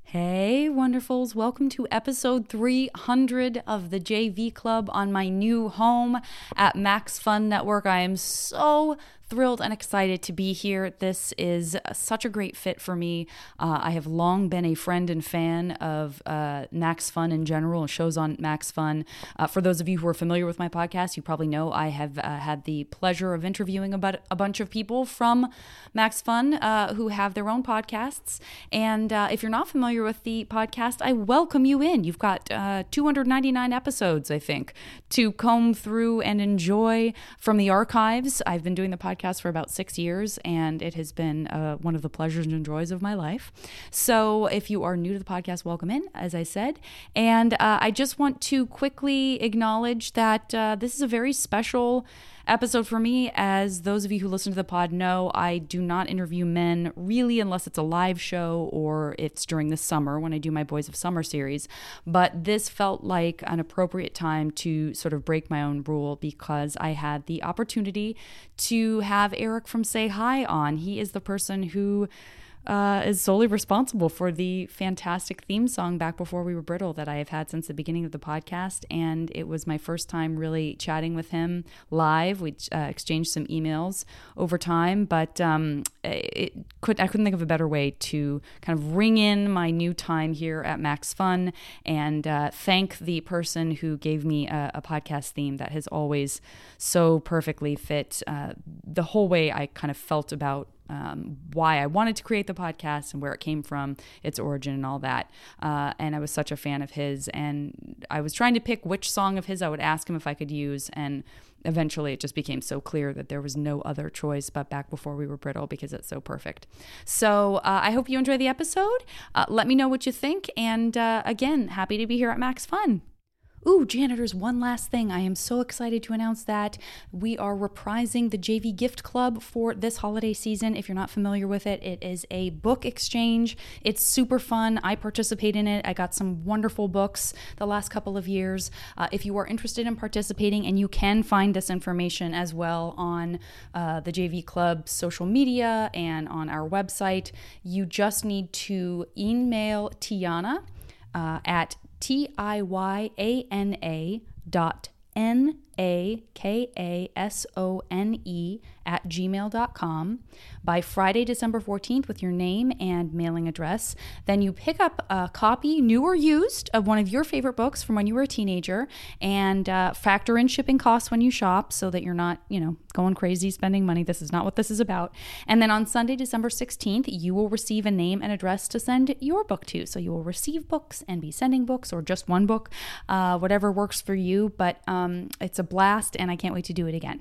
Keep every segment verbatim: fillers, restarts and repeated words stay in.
Hey, wonderfuls. Welcome to episode three hundred of the J V Club on my new home at Max Fun Network. I am so thrilled and excited to be here. This is such a great fit for me. Uh, I have long been a friend and fan of uh, Max Fun in general, shows on Max Fun. Uh, for those of you who are familiar with my podcast, you probably know I have uh, had the pleasure of interviewing about a bunch of people from Max Fun uh, who have their own podcasts. And uh, if you're not familiar with the podcast, I welcome you in. You've got uh, two hundred ninety-nine episodes, I think, to comb through and enjoy from the archives. I've been doing the podcast for about six years, and it has been uh, one of the pleasures and joys of my life. So if you are new to the podcast, welcome in, as I said. And uh, I just want to quickly acknowledge that uh, this is a very special episode for me. As those of you who listen to the pod know, I do not interview men really unless it's a live show or it's during the summer when I do my Boys of Summer series. But this felt like an appropriate time to sort of break my own rule because I had the opportunity to have Eric from Say Hi on. He is the person who Uh, is solely responsible for the fantastic theme song Back Before We Were Brittle that I have had since the beginning of the podcast. And it was my first time really chatting with him live. We uh, exchanged some emails over time, but um, it could, I couldn't think of a better way to kind of ring in my new time here at Max Fun and uh, thank the person who gave me a, a podcast theme that has always so perfectly fit uh, the whole way I kind of felt about Um, why I wanted to create the podcast and where it came from, its origin and all that. Uh, and I was such a fan of his. And I was trying to pick which song of his I would ask him if I could use. And eventually it just became so clear that there was no other choice but Back Before We Were Brittle because it's so perfect. So uh, I hope you enjoy the episode. Uh, let me know what you think. And uh, again, happy to be here at Max Fun. Ooh, janitors, one last thing. I am so excited to announce that we are reprising the J V Gift Club for this holiday season. If you're not familiar with it, it is a book exchange. It's super fun. I participate in it. I got some wonderful books the last couple of years. Uh, if you are interested in participating, and you can find this information as well on uh, the J V Club social media and on our website, you just need to email Tiana uh, at T I Y A N A dot N A K A S O N E at gmail dot com by Friday, December fourteenth with your name and mailing address. Then you pick up a copy, new or used, of one of your favorite books from when you were a teenager and uh, factor in shipping costs when you shop so that you're not, you know, going crazy spending money. This is not what this is about. And then on Sunday, December sixteenth, you will receive a name and address to send your book to. So you will receive books and be sending books or just one book, uh, whatever works for you. But um, it's a blast and I can't wait to do it again.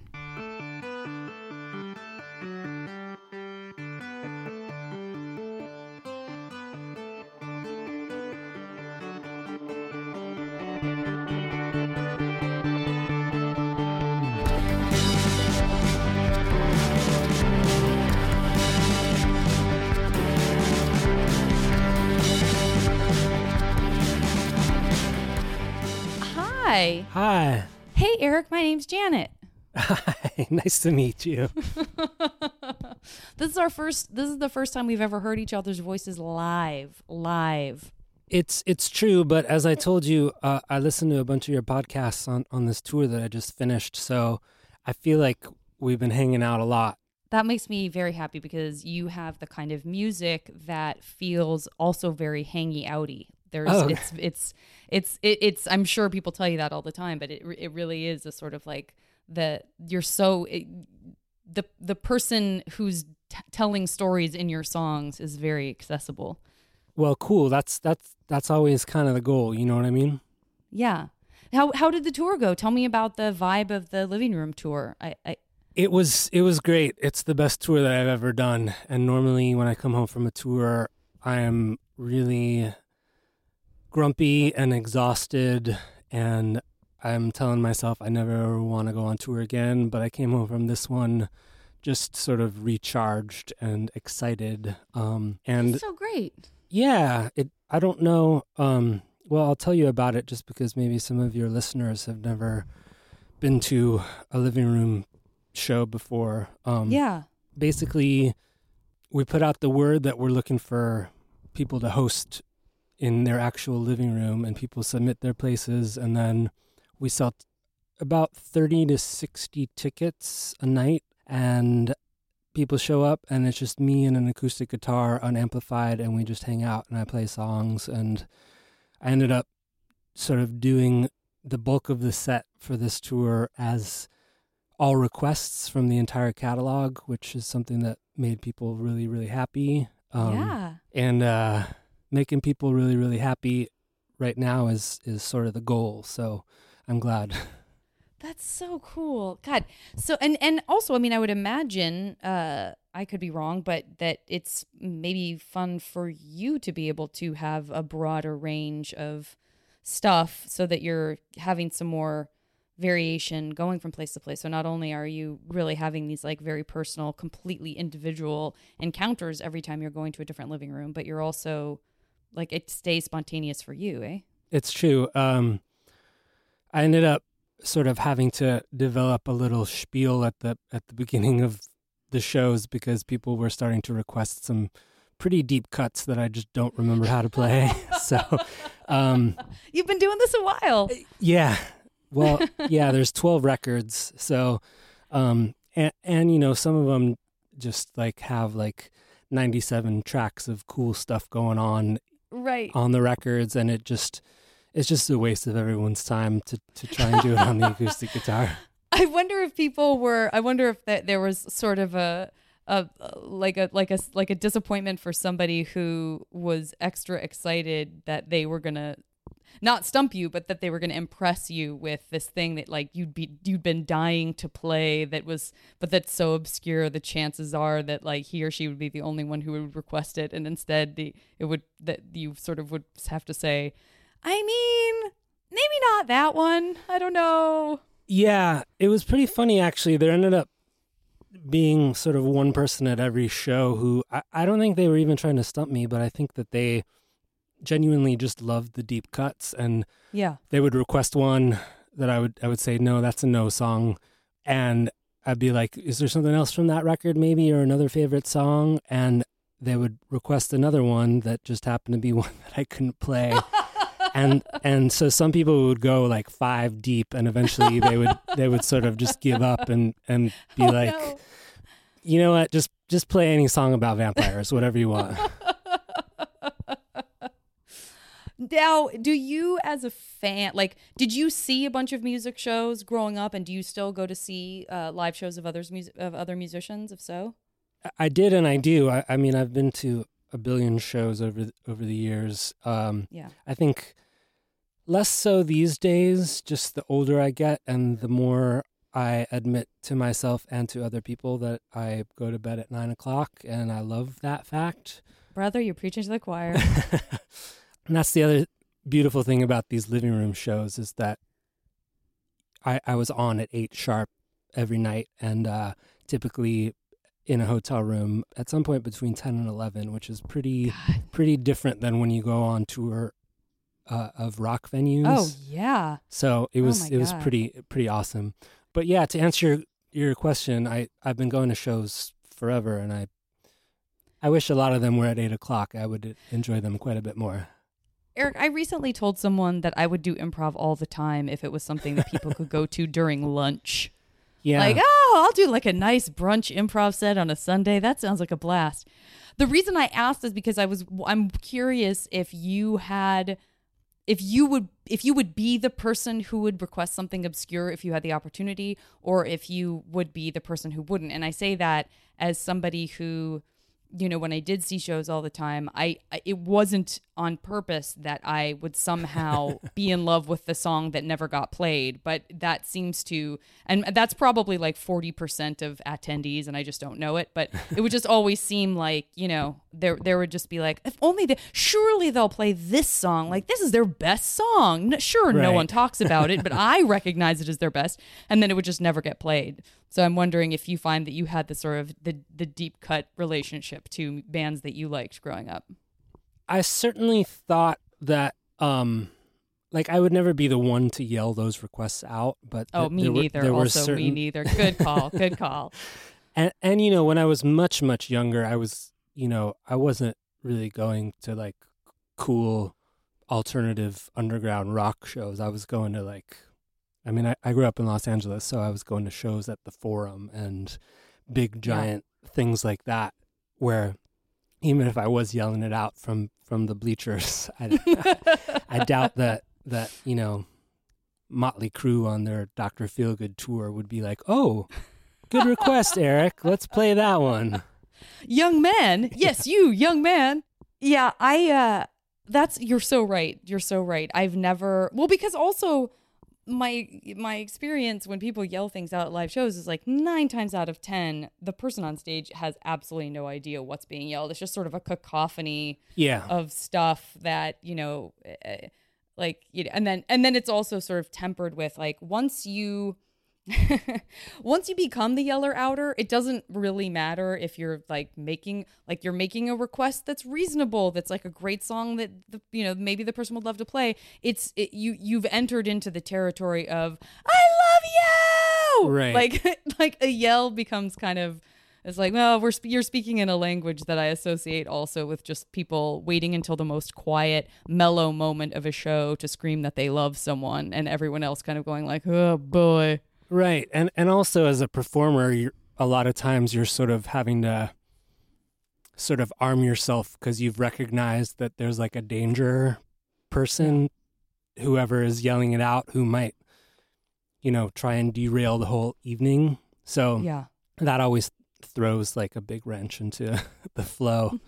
Hi. Hi. Hey, Eric, my name's Janet. Hi, nice to meet you. This is our first, this is the first time we've ever heard each other's voices live, live. It's it's true, but as I told you, uh, I listened to a bunch of your podcasts on, on this tour that I just finished, so I feel like we've been hanging out a lot. That makes me very happy because you have the kind of music that feels also very hangy-outy. There's, oh. it's, it's, it's, it, it's, I'm sure people tell you that all the time, but it, it really is a sort of like the, you're so, it, the, the person who's t- telling stories in your songs is very accessible. Well, cool. That's, that's, that's always kind of the goal. You know what I mean? Yeah. How, how did the tour go? Tell me about the vibe of the living room tour. I, I It was, it was great. It's the best tour that I've ever done. And normally when I come home from a tour, I am really grumpy and exhausted, and I'm telling myself I never want to go on tour again, but I came home from this one just sort of recharged and excited. Um, and That's so great. Yeah, it. I don't know. Um, well, I'll tell you about it just because maybe some of your listeners have never been to a living room show before. Um, yeah. Basically, we put out the word that we're looking for people to host in their actual living room, and people submit their places, and then we sell t- about thirty to sixty tickets a night, and people show up, and it's just me and an acoustic guitar unamplified, and we just hang out, and I play songs. And I ended up sort of doing the bulk of the set for this tour as all requests from the entire catalog, which is something that made people really, really happy. Um, yeah. And uh, making people really, really happy right now is, is sort of the goal. So I'm glad. That's so cool. God. So, and, and also, I mean, I would imagine, uh, I could be wrong, but that it's maybe fun for you to be able to have a broader range of stuff so that you're having some more variation going from place to place. So not only are you really having these like very personal, completely individual encounters every time you're going to a different living room, but you're also like, it stays spontaneous for you, eh? It's true. Um, I ended up sort of having to develop a little spiel at the at the beginning of the shows because people were starting to request some pretty deep cuts that I just don't remember how to play. So um, you've been doing this a while. Yeah. Well, yeah, there's twelve records. So, um, and, and, you know, some of them just like have like ninety-seven tracks of cool stuff going on right on the records. And it just, it's just a waste of everyone's time to, to try and do it on the acoustic guitar. I wonder if people were, I wonder if that there was sort of a, a, like a, like a, like a disappointment for somebody who was extra excited that they were going to not stump you, but that they were going to impress you with this thing that like you'd be, you'd been dying to play that was, but that's so obscure. The chances are that like he or she would be the only one who would request it. And instead the, it would, that you sort of would have to say, I mean, maybe not that one. I don't know. Yeah, it was pretty funny actually. There ended up being sort of one person at every show who I, I don't think they were even trying to stump me, but I think that they genuinely just loved the deep cuts, and yeah, they would request one that I would I would say no, that's a no song, and I'd be like, is there something else from that record maybe, or another favorite song? And they would request another one that just happened to be one that I couldn't play. and and so some people would go like five deep, and eventually they would they would sort of just give up and and be oh, like, no. you know what, just just play any song about vampires, whatever you want. Now, do you as a fan, like, did you see a bunch of music shows growing up, and do you still go to see uh, live shows of others mus- of other musicians, if so? I did, and I do. I, I mean, I've been to a billion shows over the, over the years. Um, yeah. I think less so these days, just the older I get and the more I admit to myself and to other people that I go to bed at nine o'clock, and I love that fact. Brother, you're preaching to the choir. And that's the other beautiful thing about these living room shows is that I, I was on at eight sharp every night, and uh, typically in a hotel room at some point between ten and eleven, which is pretty God. pretty different than when you go on tour uh, of rock venues. Oh, yeah. So it was oh it was God. pretty pretty awesome. But yeah, to answer your, your question, I, I've been going to shows forever, and I I wish a lot of them were at eight o'clock. I would enjoy them quite a bit more. Eric, I recently told someone that I would do improv all the time if it was something that people could go to during lunch. Yeah. Like, oh, I'll do like a nice brunch improv set on a Sunday. That sounds like a blast. The reason I asked is because I was, I'm curious if you had, if you would, if you would be the person who would request something obscure if you had the opportunity, or if you would be the person who wouldn't. And I say that as somebody who, you know, when I did see shows all the time, I, I it wasn't on purpose that I would somehow be in love with the song that never got played, but that seems to, and that's probably like forty percent of attendees, and I just don't know it, but it would just always seem like, you know, there there would just be like, if only they, surely they'll play this song, like this is their best song. Sure, right. No one talks about it, but I recognize it as their best, and then it would just never get played. So I'm wondering if you find that you had the sort of the, the deep cut relationship to bands that you liked growing up. I certainly thought that, um, like, I would never be the one to yell those requests out, but oh, th- me there neither. Were, there also, were certain... me neither. Good call. Good call. And and you know, when I was much much younger, I was, you know, I wasn't really going to like cool alternative underground rock shows. I was going to like, I mean, I, I grew up in Los Angeles, so I was going to shows at the Forum and big giant yeah. things like that, where even if I was yelling it out from, from the bleachers, I, I, I doubt that, that, you know, Motley Crue on their Doctor Feelgood tour would be like, oh, good request, Eric. Let's play that one. Young man. Yes, yeah. you, young man. Yeah, I, uh, that's, you're so right. You're so right. I've never, well, because also my, my experience when people yell things out at live shows is like nine times out of ten, the person on stage has absolutely no idea what's being yelled. It's just sort of a cacophony yeah. of stuff that, you know, uh, like, you know, and then, and then it's also sort of tempered with like, once you, once you become the yeller outer, it doesn't really matter if you're like making like you're making a request that's reasonable, that's like a great song that the, you know, maybe the person would love to play. It's it, you you've entered into the territory of I love you, right? Like like a yell becomes kind of, it's like, well, we're you're speaking in a language that I associate also with just people waiting until the most quiet, mellow moment of a show to scream that they love someone, and everyone else kind of going like, oh boy. Right. And and also as a performer, you're, a lot of times you're sort of having to sort of arm yourself because you've recognized that there's like a danger person, yeah. whoever is yelling it out, who might, you know, try and derail the whole evening. So yeah. that always throws like a big wrench into the flow.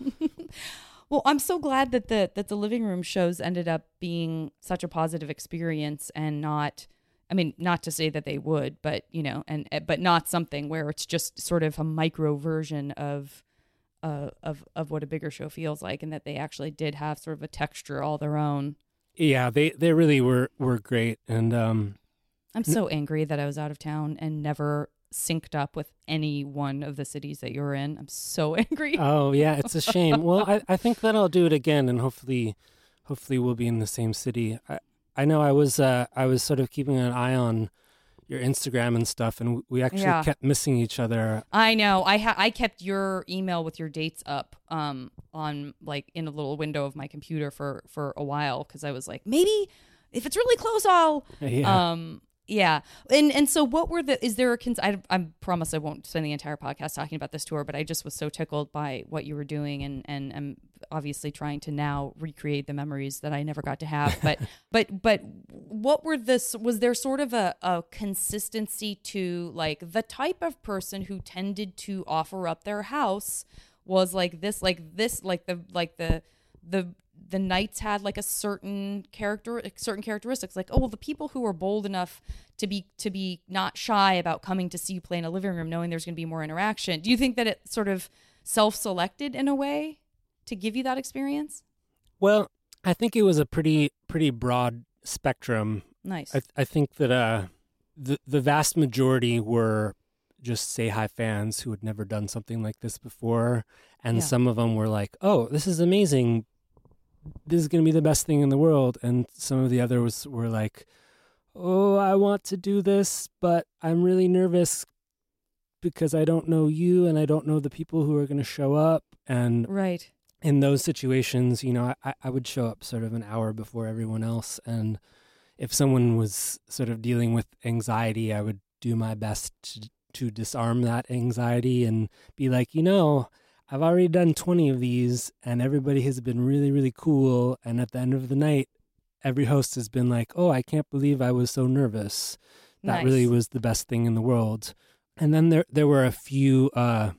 Well, I'm so glad that the that the living room shows ended up being such a positive experience and not, I mean, not to say that they would, but, you know, and but not something where it's just sort of a micro version of uh, of of what a bigger show feels like, and that they actually did have sort of a texture all their own. Yeah, they, they really were, were great. And um, I'm so angry that I was out of town and never synced up with any one of the cities that you're in. I'm so angry. Oh, yeah, it's a shame. Well, I, I think that I'll do it again, and hopefully hopefully we'll be in the same city. I, I know I was uh, I was sort of keeping an eye on your Instagram and stuff, and we actually yeah. kept missing each other. I know. I ha- I kept your email with your dates up um, on like in a little window of my computer for, for a while because I was like, maybe if it's really close, I'll. Yeah. Um, yeah. And and so what were the, is there a, cons- I, I promise I won't spend the entire podcast talking about this tour, but I just was so tickled by what you were doing and, and I'm obviously trying to now recreate the memories that I never got to have. But, but, but what were this, was there sort of a, a consistency to like the type of person who tended to offer up their house was like this, like this, like the, like the, the, the nights had like a certain character, certain characteristics. Like, oh, well, the people who are bold enough to be to be not shy about coming to see you play in a living room, knowing there's going to be more interaction. Do you think that it sort of self-selected in a way to give you that experience? Well, I think it was a pretty pretty broad spectrum. Nice. I, I think that uh, the the vast majority were just Say Hi fans who had never done something like this before, and yeah. some of them were like, "Oh, this is amazing. This is going to be the best thing in the world." And some of the others were like, "Oh, I want to do this, but I'm really nervous because I don't know you and I don't know the people who are going to show up." And right. in those situations, you know, I, I would show up sort of an hour before everyone else. And if someone was sort of dealing with anxiety, I would do my best to, to disarm that anxiety and be like, you know, I've already done twenty of these and everybody has been really, really cool. And at the end of the night, every host has been like, oh, I can't believe I was so nervous. That nice. Really was the best thing in the world. And then there there were a few uh,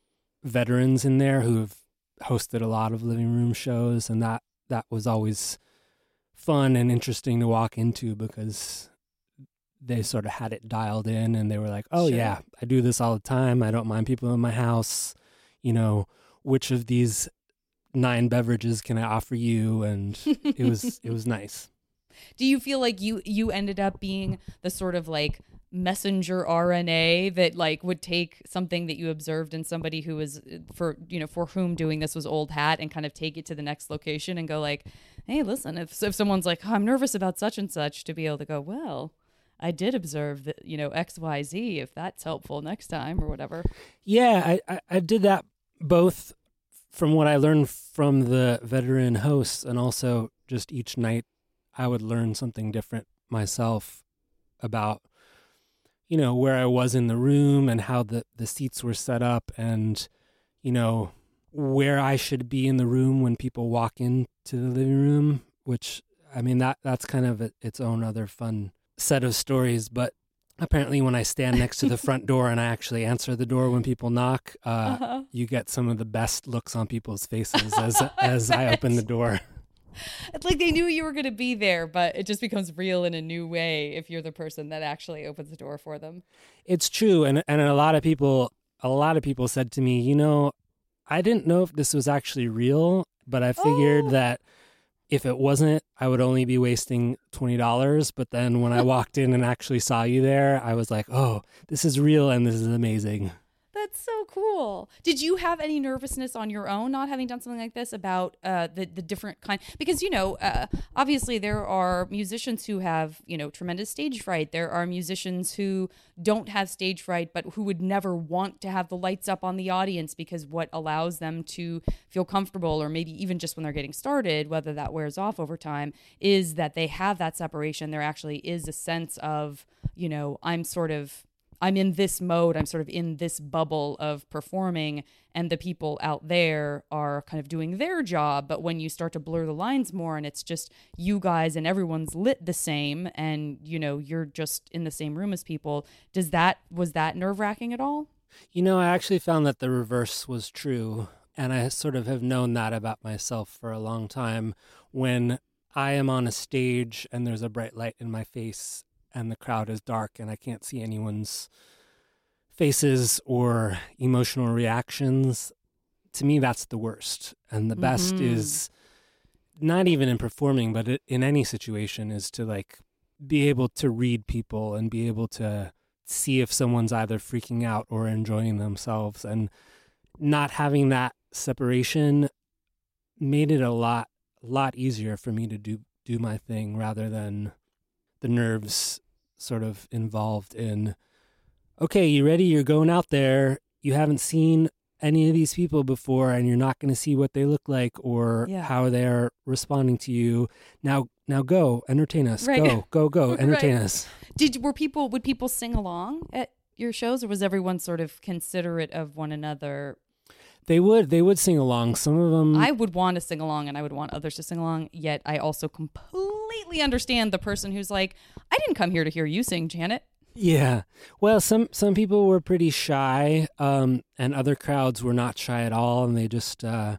veterans in there who have hosted a lot of living room shows. And that, that was always fun and interesting to walk into because they sort of had it dialed in and they were like, oh, sure. yeah, I do this all the time. I don't mind people in my house. You know, which of these nine beverages can I offer you? And it was it was nice. Do you feel like you you ended up being the sort of like messenger R N A that like would take something that you observed in somebody who was for, you know, for whom doing this was old hat and kind of take it to the next location and go like, hey, listen, if if someone's like, oh, I'm nervous about such and such, to be able to go, well, I did observe that, you know, X, Y, Z, if that's helpful next time or whatever. Yeah, I, I, I did that both from what I learned from the veteran hosts, and also just each night I would learn something different myself about, you know, where I was in the room and how the, the seats were set up, and, you know, where I should be in the room when people walk into the living room, which, I mean, that that's kind of a, its own other fun set of stories. But apparently when I stand next to the front door and I actually answer the door when people knock, uh, uh-huh. you get some of the best looks on people's faces as as I open the door. It's like they knew you were going to be there, but it just becomes real in a new way if you're the person that actually opens the door for them. It's true. And and a lot of people, a lot of people said to me, you know, I didn't know if this was actually real, but I figured oh. that if it wasn't, I would only be wasting twenty dollars. But then when I walked in and actually saw you there, I was like, oh, this is real and this is amazing. That's so cool. Did you have any nervousness on your own, not having done something like this, about uh, the the different kind? Because, you know, uh, obviously there are musicians who have, you know, tremendous stage fright. There are musicians who don't have stage fright, but who would never want to have the lights up on the audience, because what allows them to feel comfortable, or maybe even just when they're getting started, whether that wears off over time, is that they have that separation. There actually is a sense of, you know, I'm sort of I'm in this mode, I'm sort of in this bubble of performing, and the people out there are kind of doing their job. But when you start to blur the lines more and it's just you guys and everyone's lit the same, and, you know, you're just in the same room as people, does that, was that nerve-wracking at all? You know, I actually found that the reverse was true, and I sort of have known that about myself for a long time. When I am on a stage and there's a bright light in my face, and the crowd is dark and I can't see anyone's faces or emotional reactions, to me, that's the worst. And the best mm-hmm. is not even in performing, but in any situation, is to like be able to read people and be able to see if someone's either freaking out or enjoying themselves. And not having that separation made it a lot, lot easier for me to do, do my thing, rather than the nerves sort of involved in, okay, you ready? You're going out there. You haven't seen any of these people before, and you're not going to see what they look like or yeah. how they're responding to you. Now, now go entertain us. Right. Go, go, go, entertain right. us. Did were people would people sing along at your shows, or was everyone sort of considerate of one another? They would. They would sing along. Some of them... I would want to sing along, and I would want others to sing along, yet I also completely understand the person who's like, I didn't come here to hear you sing, Janet. Yeah. Well, some, some people were pretty shy, um, and other crowds were not shy at all, and they just... Uh,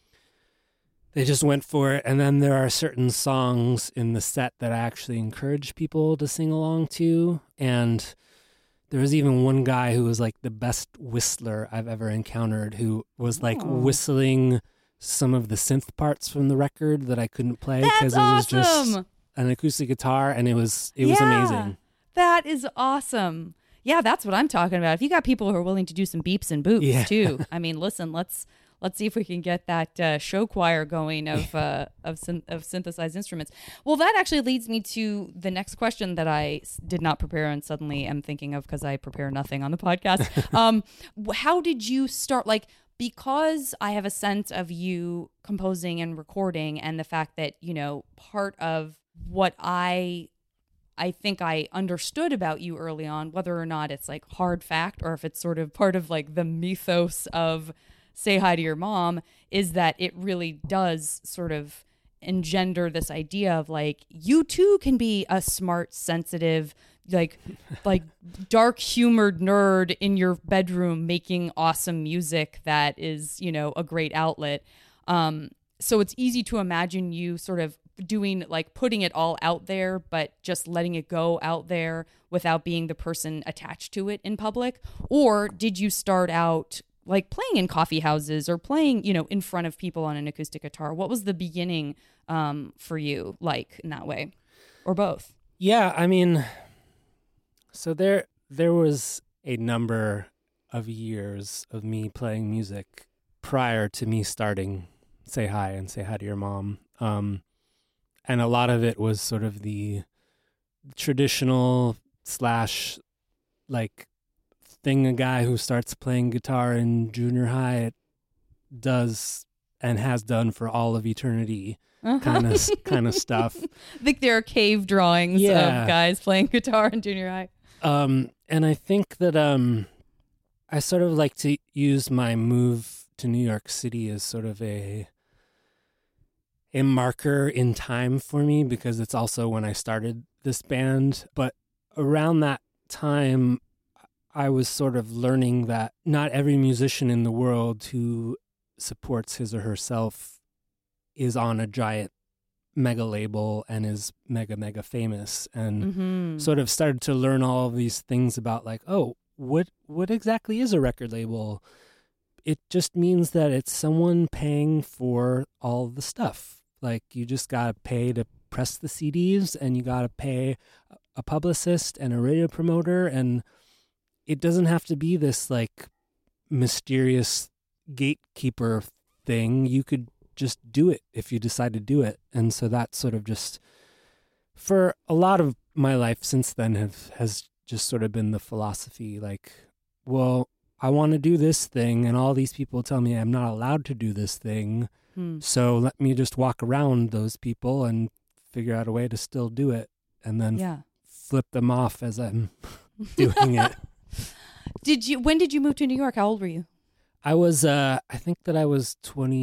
they just went for it. And then there are certain songs in the set that I actually encourage people to sing along to, and... There was even one guy who was like the best whistler I've ever encountered, who was like oh. whistling some of the synth parts from the record that I couldn't play because it was awesome. just an acoustic guitar, and it was it was yeah, amazing. That is awesome. Yeah, that's what I'm talking about. If you got people who are willing to do some beeps and boops yeah. too, I mean, listen, let's let's see if we can get that uh, show choir going of uh, of syn- of synthesized instruments. Well, that actually leads me to the next question that I did not prepare and suddenly am thinking of because I prepare nothing on the podcast. um, how did you start? Like, because I have a sense of you composing and recording, and the fact that, you know, part of what I I think I understood about you early on, whether or not it's like hard fact or if it's sort of part of like the mythos of Say Hi to Your Mom, is that it really does sort of engender this idea of like, you too can be a smart, sensitive, like like dark humored nerd in your bedroom making awesome music that is, you know, a great outlet. Um, so it's easy to imagine you sort of doing like putting it all out there, but just letting it go out there without being the person attached to it in public. Or did you start out like playing in coffee houses or playing, you know, in front of people on an acoustic guitar? What was the beginning um, for you like in that way, or both? Yeah, I mean, so there there was a number of years of me playing music prior to me starting Say Hi and Say Hi to Your Mom. Um, and a lot of it was sort of the traditional slash like thing a guy who starts playing guitar in junior high at does and has done for all of eternity kind of kind of stuff. I think there are cave drawings Yeah. of guys playing guitar in junior high. Um, and I think that um, I sort of like to use my move to New York City as sort of a a marker in time for me, because it's also when I started this band. But around that time, I was sort of learning that not every musician in the world who supports his or herself is on a giant mega label and is mega, mega famous, and Mm-hmm. sort of started to learn all of these things about like, oh, what what exactly is a record label? It just means that it's someone paying for all the stuff. Like, you just got to pay to press the C Ds, and you got to pay a publicist and a radio promoter, and it doesn't have to be this like mysterious gatekeeper thing. You could just do it if you decide to do it. And so that's sort of just, for a lot of my life since then, have has just sort of been the philosophy, like, well, I want to do this thing, and all these people tell me I'm not allowed to do this thing. Hmm. So let me just walk around those people and figure out a way to still do it, and then Yeah. f- flip them off as I'm doing it. Did you? When did you move to New York? How old were you? I was, uh, I think that I was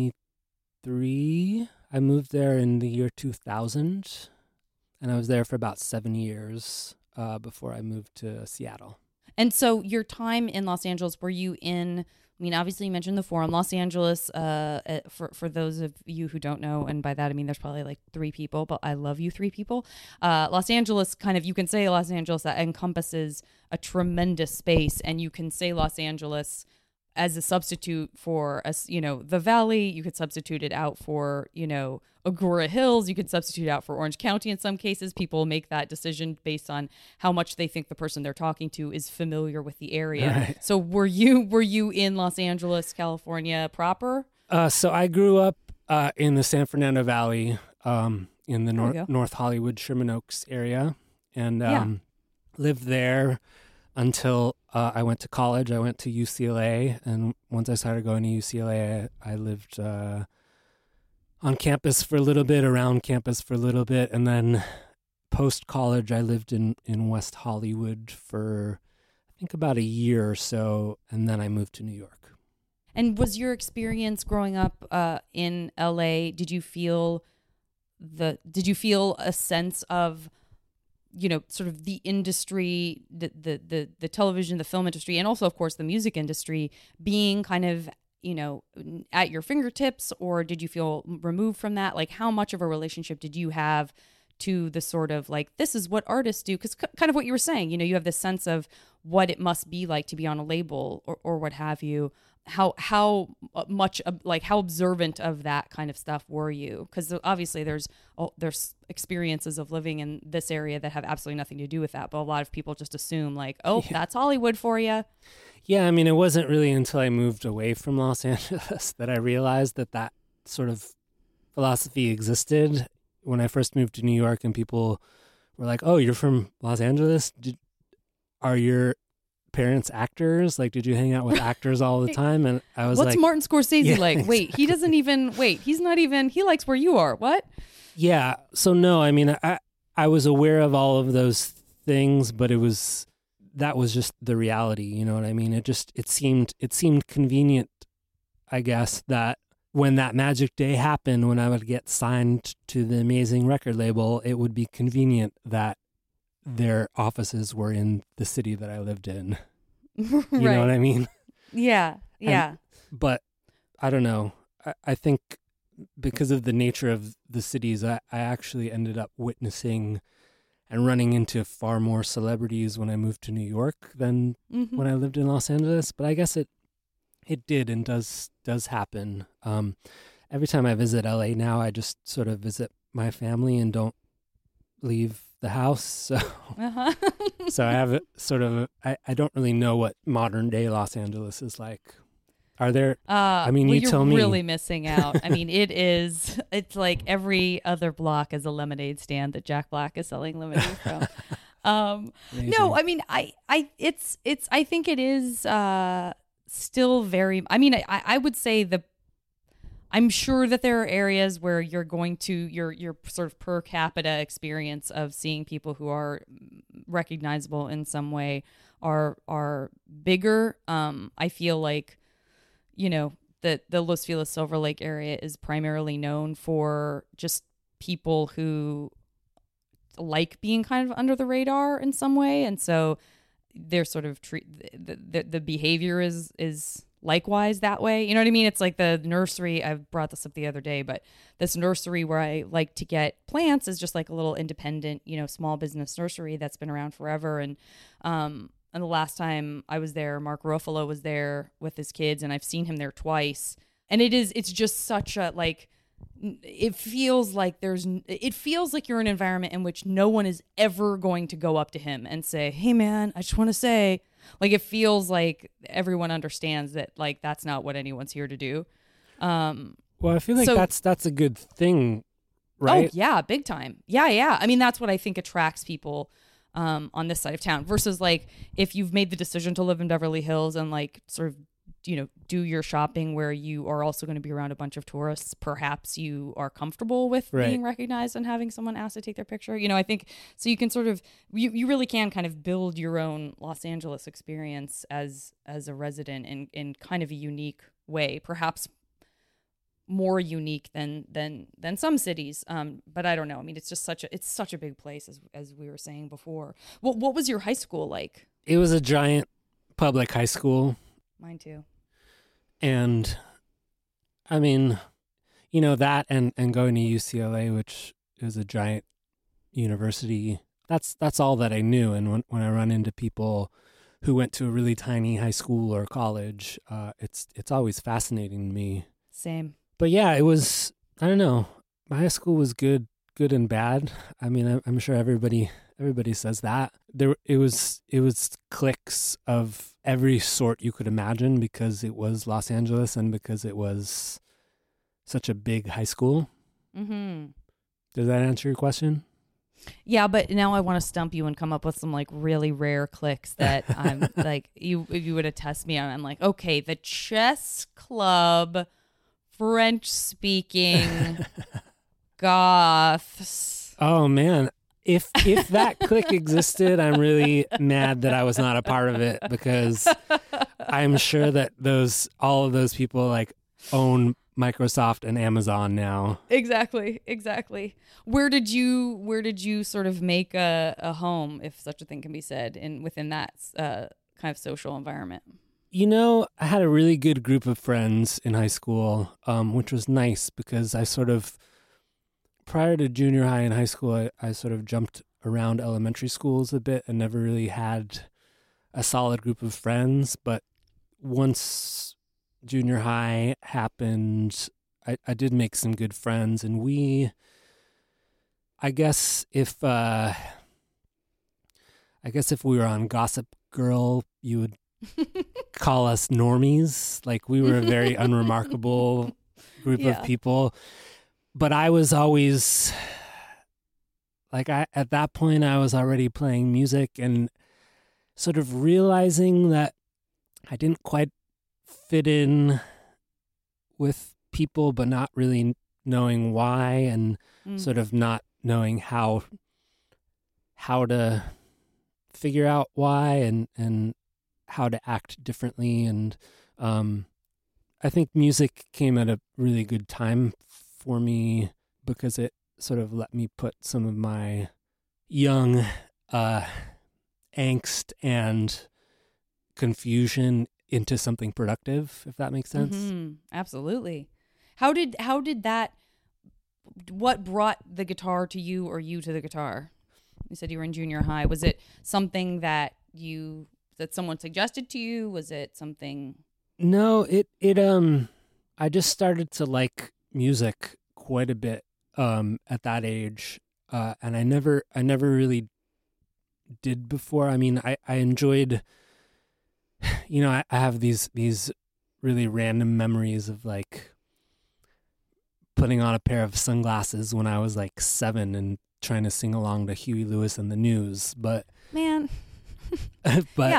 twenty-three. I moved there in the year two thousand, and I was there for about seven years uh, before I moved to Seattle. And so your time in Los Angeles, were you in, I mean, obviously you mentioned the Forum. Los Angeles, uh, uh, for, for those of you who don't know, and by that I mean there's probably like three people, but I love you three people. Uh, Los Angeles kind of, you can say Los Angeles, that encompasses a tremendous space, and you can say Los Angeles as a substitute for, us, you know, the Valley. You could substitute it out for, you know, Agoura Hills. You could substitute it out for Orange County in some cases. People make that decision based on how much they think the person they're talking to is familiar with the area. Right. So were you were you in Los Angeles, California proper? Uh, so I grew up uh, in the San Fernando Valley, um, in the There you nor- go. North Hollywood, Sherman Oaks area, and Yeah. um, lived there until uh, I went to college. I went to U C L A, and once I started going to U C L A, I, I lived uh, on campus for a little bit, around campus for a little bit, and then post-college, I lived in, in West Hollywood for, I think, about a year or so, and then I moved to New York. And was your experience growing up uh, in L A? Did you feel the? Did you feel a sense of, you know, sort of the industry, the the the, the television, the film industry, and also, of course, the music industry being kind of, you know, at your fingertips, or did you feel removed from that? Like, how much of a relationship did you have to the sort of like, this is what artists do? Because c- kind of what you were saying, you know, you have this sense of what it must be like to be on a label or, or what have you. How how much uh, like how observant of that kind of stuff were you? Because obviously there's oh, there's experiences of living in this area that have absolutely nothing to do with that, but a lot of people just assume like, oh, Yeah. that's Hollywood for you. Yeah, I mean, it wasn't really until I moved away from Los Angeles that I realized that that sort of philosophy existed. When I first moved to New York and people were like, oh, you're from Los Angeles? Did, are your parents actors? Like, did you hang out with actors all the time? And I was What's like, Martin Scorsese Yeah, like? Wait, he doesn't even, wait, he's not even, he likes where you are. What? yeah. So no, I mean, I, I was aware of all of those things, but it was, that was just the reality. You know what I mean? It just, it seemed, it seemed convenient, I guess, that when that magic day happened, when I would get signed to the amazing record label, it would be convenient that their offices were in the city that I lived in. You Right. know what I mean? Yeah. Yeah. But I don't know. I, I think because of the nature of the cities, I, I actually ended up witnessing and running into far more celebrities when I moved to New York than Mhm. when I lived in Los Angeles. But I guess it it did and does does happen. Um, every time I visit L A now, I just sort of visit my family and don't leave the house. So Uh-huh. so I have a, sort of a, I, I don't really know what modern day Los Angeles is like. Are there Uh, I mean, well, you you're tell me. really missing out. I mean, it is. It's like every other block is a lemonade stand that Jack Black is selling lemonade from. um, no, I mean, I, I, it's, it's. I think it is uh, still very. I mean, I, I would say the I'm sure that there are areas where you're going to your your sort of per capita experience of seeing people who are recognizable in some way are are bigger. Um, I feel like, you know, the the Los Feliz Silver Lake area is primarily known for just people who like being kind of under the radar in some way, and so they're sort of treat the the, the behavior is is. likewise that way. You know what I mean? It's like the nursery. I brought this up the other day, but this nursery where I like to get plants is just like a little independent, you know, small business nursery that's been around forever. And um, and the last time I was there, Mark Ruffalo was there with his kids, and I've seen him there twice. And it is, it's just such a like, it feels like there's, it feels like you're in an environment in which no one is ever going to go up to him and say, "Hey man, I just want to say," like, it feels like everyone understands that, like, that's not what anyone's here to do. Um, well, I feel like so, that's, that's a good thing, right? Oh yeah, big time. Yeah. Yeah. I mean, that's what I think attracts people, um, on this side of town versus like, if you've made the decision to live in Beverly Hills and like sort of, you know, do your shopping where you are also going to be around a bunch of tourists, perhaps you are comfortable with right. being recognized and having someone ask to take their picture. You know, I think so you can sort of, you, you really can kind of build your own Los Angeles experience as, as a resident in, in kind of a unique way, perhaps more unique than, than, than some cities. Um, but I don't know. I mean, it's just such a, it's such a big place as, as we were saying before. What, what was your high school like? It was a giant public high school. Mine too. And I mean, you know, that and, and going to U C L A, which is a giant university, that's that's all that I knew. And when, when I run into people who went to a really tiny high school or college, uh, it's it's always fascinating to me. Same. But yeah, it was, I don't know, my high school was good, good and bad. I mean, I'm, I'm sure everybody everybody says that. There, it was it was cliques of every sort you could imagine because it was Los Angeles and because it was such a big high school. Mm-hmm. Does that answer your question? Yeah, but now I want to stump you and come up with some like really rare clicks that I'm like you you would attest me on. I'm like, okay, the chess club, French speaking goths. Oh man. If if that clique existed, I'm really mad that I was not a part of it because I'm sure that those all of those people like own Microsoft and Amazon now. Exactly, exactly. Where did you where did you sort of make a, a home, if such a thing can be said, in within that uh, kind of social environment? You know, I had a really good group of friends in high school, um, which was nice because I sort of, prior to junior high and high school, I, I sort of jumped around elementary schools a bit and never really had a solid group of friends. But once junior high happened, I, I did make some good friends. And we, I guess if, uh, I guess if we were on Gossip Girl, you would call us normies. Like we were a very unremarkable group Yeah. of people. But I was always like, I, at that point, I was already playing music and sort of realizing that I didn't quite fit in with people, but not really knowing why and Mm. sort of not knowing how, how to figure out why and, and how to act differently. And um, I think music came at a really good time for me because it sort of let me put some of my young uh, angst and confusion into something productive, if that makes sense. Mm-hmm. Absolutely. How did how did that? What brought the guitar to you, or you to the guitar? You said you were in junior high. Was it something that you that someone suggested to you? Was it something? No, it it um, I just started to like music quite a bit um at that age, uh, and I never I never really did before. I mean, I I enjoyed. You know, I, I have these these really random memories of like putting on a pair of sunglasses when I was like seven and trying to sing along to Huey Lewis and the News. But Man, but yeah,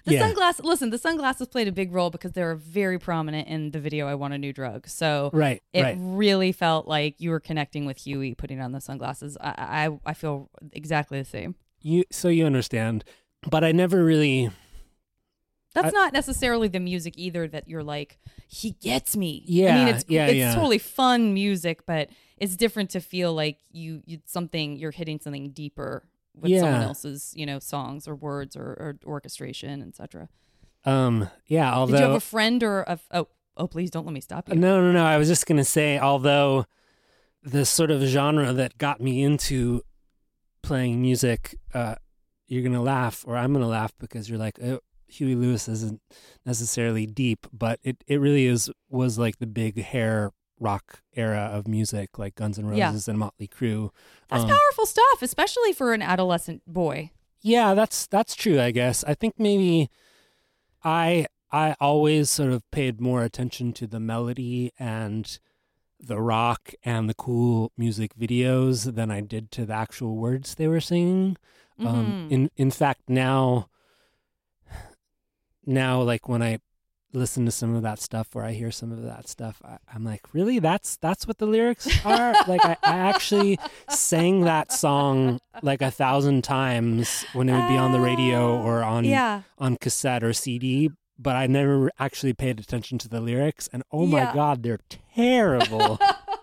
The yeah. sunglasses, listen, the sunglasses played a big role because they were very prominent in the video I Want a New Drug. So right, it right. really felt like you were connecting with Huey putting on the sunglasses. I, I, I feel exactly the same. You So you understand. But I never really... That's I, not necessarily the music either that you're like, he gets me. Yeah, I mean, it's yeah, it's yeah. totally fun music, but it's different to feel like you you something you're hitting something deeper with yeah. someone else's, you know, songs or words or, or orchestration, et cetera. Um, yeah, although... Did you have a friend or a... Oh, oh, please don't let me stop you. No, no, no. I was just going to say, although the sort of genre that got me into playing music, uh, you're going to laugh, or I'm going to laugh because you're like, oh, Huey Lewis isn't necessarily deep, but it, it really is was like the big hair rock era of music, like Guns N' Roses yeah. and Motley Crue. That's um, powerful stuff, especially for an adolescent boy. Yeah, that's that's true, I guess. I think maybe I I always sort of paid more attention to the melody and the rock and the cool music videos than I did to the actual words they were singing. Mm-hmm. Um, in in fact, now. Now, like when I listen to some of that stuff, or I hear some of that stuff, I, I'm like, really? That's that's what the lyrics are? Like, I, I actually sang that song like a thousand times when it would be on the radio or on yeah. on cassette or C D, but I never actually paid attention to the lyrics. And oh my yeah. God, they're terrible.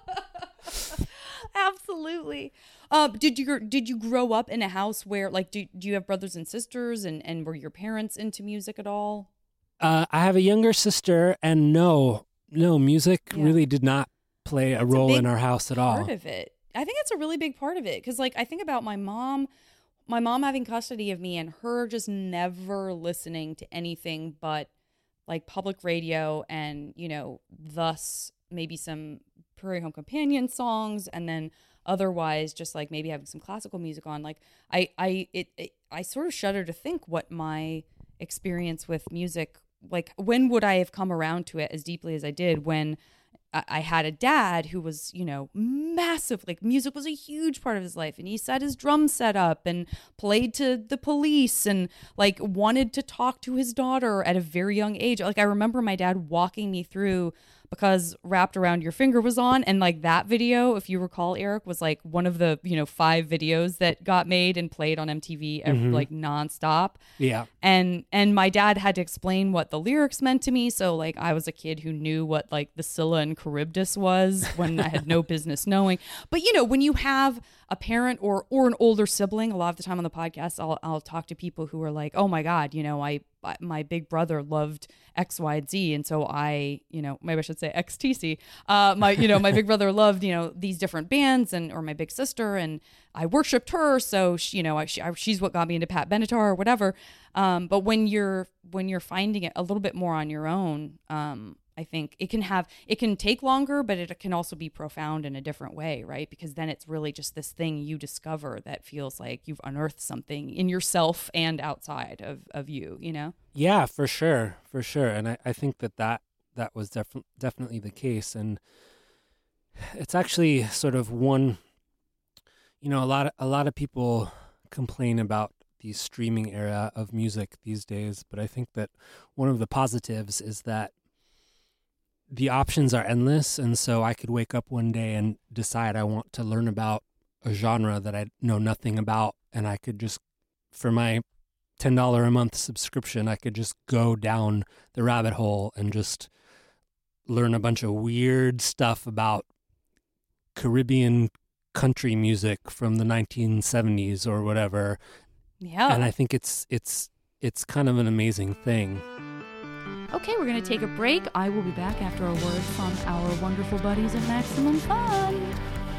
Absolutely. Uh, did you did you grow up in a house where, like, do, do you have brothers and sisters, and, and were your parents into music at all? Uh, I have a younger sister, and no, no, music yeah. really did not play a That's role a in our house at all. Part of it, I think it's a really big part of it, because, like, I think about my mom, my mom having custody of me, and her just never listening to anything but like public radio, and you know, thus maybe some Prairie Home Companion songs, and then. Otherwise, just like maybe having some classical music on, like I, I, it, it, I sort of shudder to think what my experience with music, like when would I have come around to it as deeply as I did when I, I had a dad who was, you know, massive, like music was a huge part of his life, and he set his drum set up and played to the Police and like wanted to talk to his daughter at a very young age. Like I remember my dad walking me through because Wrapped Around Your Finger was on, and like that video, if you recall, Eric, was like one of the, you know, five videos that got made and played on M T V every, mm-hmm. like nonstop. Yeah. And and my dad had to explain what the lyrics meant to me, so like I was a kid who knew what like the Scylla and Charybdis was when I had no business knowing. But you know, when you have a parent or or an older sibling, a lot of the time on the podcast, I'll I'll talk to people who are like, oh my God, you know, I my big brother loved X, Y, and Z, and so I, you know, maybe I should say X T C. Uh, my, you know, my big brother loved, you know, these different bands, and or my big sister, and I worshipped her, so she, you know, I, she, I, she's what got me into Pat Benatar or whatever. Um, but when you're when you're finding it a little bit more on your own, um, I think it can have it can take longer, but it can also be profound in a different way, right? Because then it's really just this thing you discover that feels like you've unearthed something in yourself and outside of, of you, you know? Yeah, for sure, for sure. And I, I think that that, that was def- definitely the case. And it's actually sort of one, you know, a lot of, a lot of people complain about the streaming era of music these days, but I think that one of the positives is that the options are endless, and so I could wake up one day and decide I want to learn about a genre that I know nothing about, and I could just, for my ten dollars a month subscription, I could just go down the rabbit hole and just learn a bunch of weird stuff about Caribbean country music from the nineteen seventies or whatever. Yeah. And I think it's it's it's kind of an amazing thing. Okay, we're going to take a break. I will be back after a word from our wonderful buddies at Maximum Fun.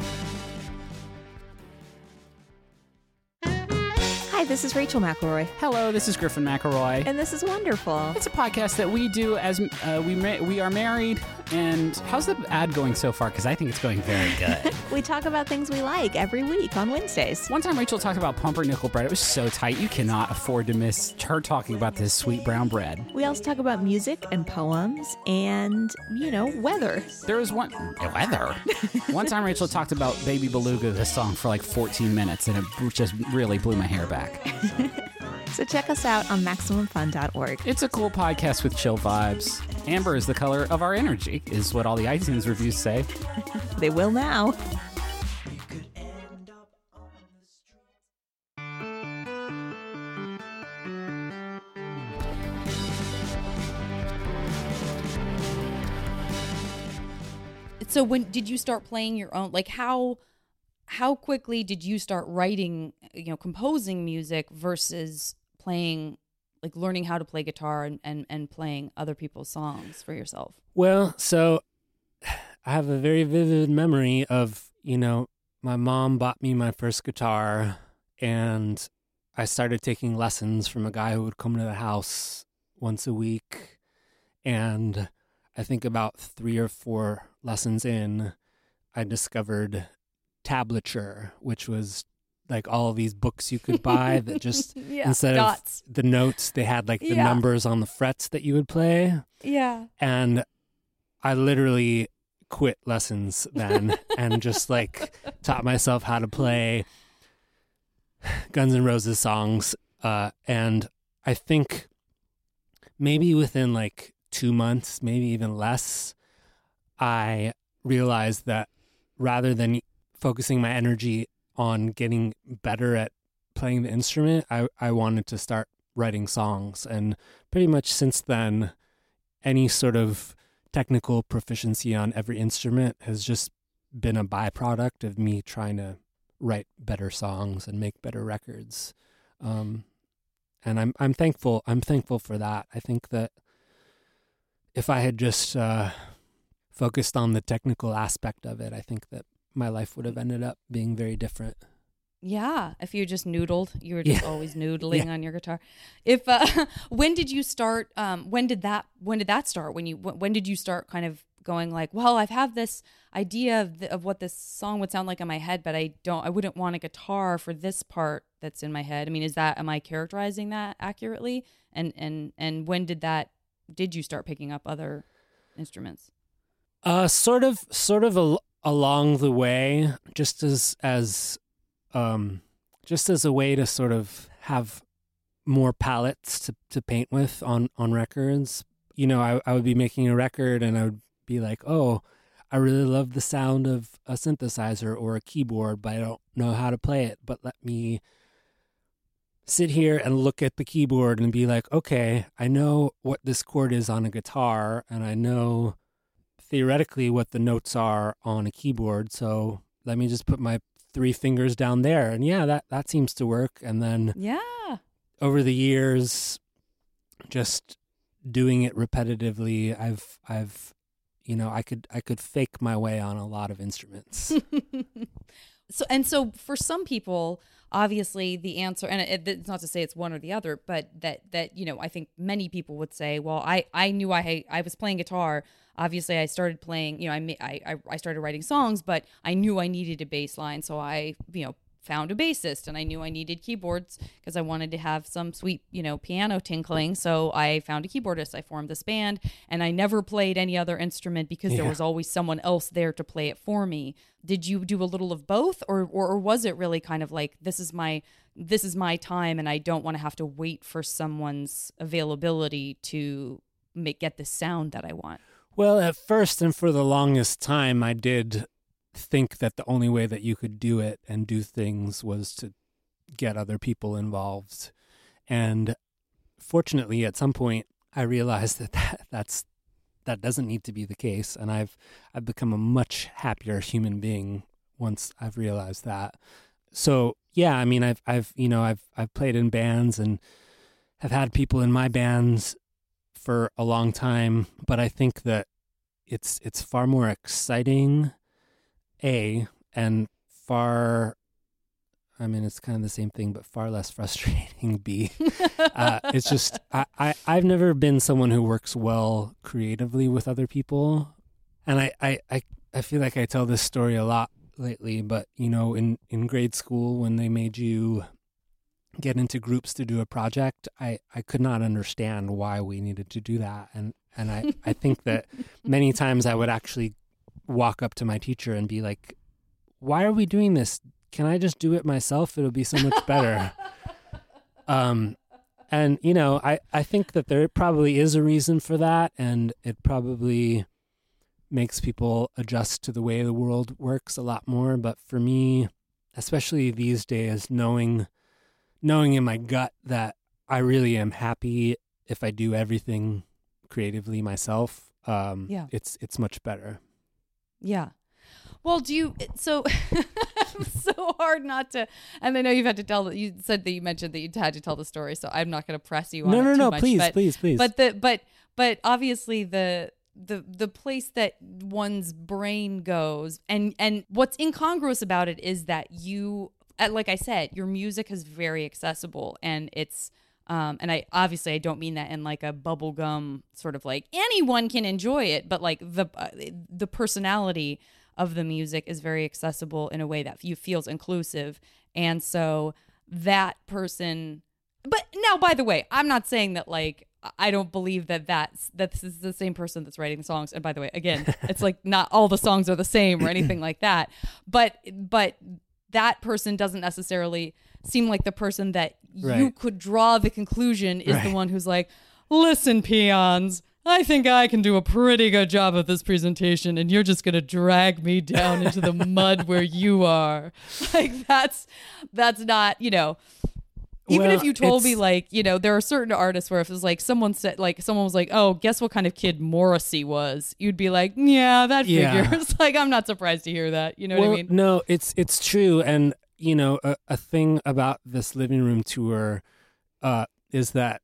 Hi, this is Rachel McElroy. Hello, this is Griffin McElroy. And this is wonderful. It's a podcast that we do as uh, we ma- we are married. And how's the ad going so far? Because I think it's going very good. We talk about things we like every week on Wednesdays. One time Rachel talked about pumpernickel bread. It was so tight. You cannot afford to miss her talking about this sweet brown bread. We also talk about music and poems and, you know, weather. There was one... Weather? One time Rachel talked about Baby Beluga, the song, for like fourteen minutes, and it just really blew my hair back. So check us out on Maximum Fun dot org. It's a cool podcast with chill vibes. Amber is the color of our energy, is what all the iTunes reviews say. They will now. So when did you start playing your own, like how how quickly did you start writing, you know, composing music versus playing, like learning how to play guitar and, and, and playing other people's songs for yourself? Well, so I have a very vivid memory of, you know, my mom bought me my first guitar and I started taking lessons from a guy who would come to the house once a week. And I think about three or four lessons in, I discovered tablature, which was like all of these books you could buy that just yeah, instead dots. of the notes, they had like the Yeah. numbers on the frets that you would play. Yeah. And I literally quit lessons then and just like taught myself how to play Guns N' Roses songs. Uh, and I think maybe within like two months, maybe even less, I realized that rather than focusing my energy on getting better at playing the instrument, I, I wanted to start writing songs. And pretty much since then, any sort of technical proficiency on every instrument has just been a byproduct of me trying to write better songs and make better records. Um, and I'm I'm thankful. I'm thankful for that. I think that if I had just uh, focused on the technical aspect of it, I think that my life would have ended up being very different. Yeah, if you just noodled, you were just Yeah. always noodling Yeah. on your guitar. If uh, when did you start? Um, when did that? When did that start? When you wh- when did you start kind of going like, well, I've have this idea of the, of what this song would sound like in my head, but I don't. I wouldn't want a guitar for this part that's in my head. I mean, is that am I characterizing that accurately? And and and when did that? Did you start picking up other instruments? Uh, sort of, sort of al- along the way, just as as, um, just as a way to sort of have more palettes to, to paint with on, on records. You know, I I would be making a record and I would be like, oh, I really love the sound of a synthesizer or a keyboard, but I don't know how to play it. But let me sit here and look at the keyboard and be like, okay, I know what this chord is on a guitar, and I know theoretically what the notes are on a keyboard. So let me just put my three fingers down there. And yeah, that, that seems to work. And then Yeah. over the years, just doing it repetitively, I've, I've, you know, I could, I could fake my way on a lot of instruments. So and so for some people, obviously the answer, and it, it's not to say it's one or the other, but that that you know, I think many people would say, well, I I knew I I was playing guitar. Obviously, I started playing. You know, I ma- I I I started writing songs, but I knew I needed a bass line, so I you know found a bassist, and I knew I needed keyboards because I wanted to have some sweet, you know, piano tinkling. So I found a keyboardist. I formed this band, and I never played any other instrument because there Yeah. was always someone else there to play it for me. Did you do a little of both, or, or or was it really kind of like this is my this is my time, and I don't want to have to wait for someone's availability to make get the sound that I want? Well, at first and for the longest time, I did think that the only way that you could do it and do things was to get other people involved. And fortunately, at some point, I realized that, that that's that doesn't need to be the case. And I've I've become a much happier human being once I've realized that. So yeah, I mean, I've I've you know I've I've played in bands and have had people in my bands for a long time, but I think that it's it's far more exciting, A, and far, I mean, it's kind of the same thing, but far less frustrating, B. uh, it's just, I, I, I've never been someone who works well creatively with other people. And I, I, I, I feel like I tell this story a lot lately, but, you know, in, in grade school, when they made you get into groups to do a project, I, I could not understand why we needed to do that. And, and I, I think that many times I would actually walk up to my teacher and be like, why are we doing this? Can I just do it myself? It'll be so much better. um, And, you know, I, I think that there probably is a reason for that, and it probably makes people adjust to the way the world works a lot more. But for me, especially these days, knowing knowing in my gut that I really am happy if I do everything creatively myself, um, Yeah. it's it's much better. Yeah. Well, do you, so, it's so hard not to, and I know you've had to tell, you said that you mentioned that you had to tell the story, so I'm not going to press you on No, it no, too no, much, please, but, please, please. But the, but, but obviously the, the, the place that one's brain goes, and, and what's incongruous about it is that you, uh, like I said, your music is very accessible, and it's, Um, and I obviously I don't mean that in like a bubblegum sort of like anyone can enjoy it, but like the uh, the personality of the music is very accessible in a way that you feels inclusive, and so that person. But now, by the way, I'm not saying that like I don't believe that that's that this is the same person that's writing the songs. And by the way, again, it's like not all the songs are the same or anything like that, but but that person doesn't necessarily seem like the person that Right. you could draw the conclusion is Right. the one who's like, listen, peons, I think I can do a pretty good job of this presentation, and you're just going to drag me down into the mud where you are. Like, that's, that's not, you know, even Well, if you told me it's- like, you know, there are certain artists where if it was like someone said, like someone was like, oh, guess what kind of kid Morrissey was? You'd be like, yeah, that Yeah. figures. Like, I'm not surprised to hear that. You know well, what I mean? no, it's it's true, and you know, a, a thing about this living room tour uh, is that,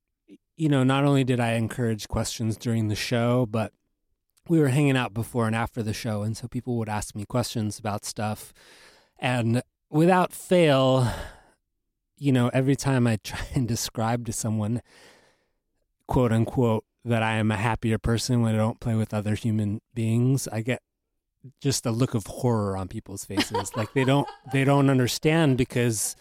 you know, not only did I encourage questions during the show, but we were hanging out before and after the show, and so people would ask me questions about stuff, and without fail, you know, every time I try and describe to someone, quote unquote, that I am a happier person when I don't play with other human beings, I get just a look of horror on people's faces. Like they don't they don't understand, because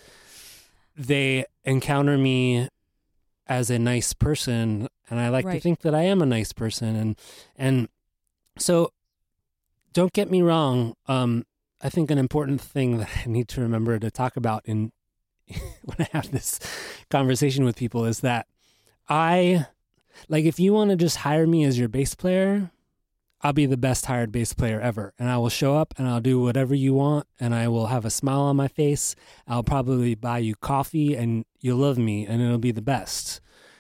they encounter me as a nice person, and I like to Right. think that I am a nice person, and and so don't get me wrong, um I think an important thing that I need to remember to talk about in when I have this conversation with people is that I like, if you want to just hire me as your bass player, I'll be the best hired bass player ever, and I will show up and I'll do whatever you want, and I will have a smile on my face. I'll probably buy you coffee, and you'll love me, and it'll be the best.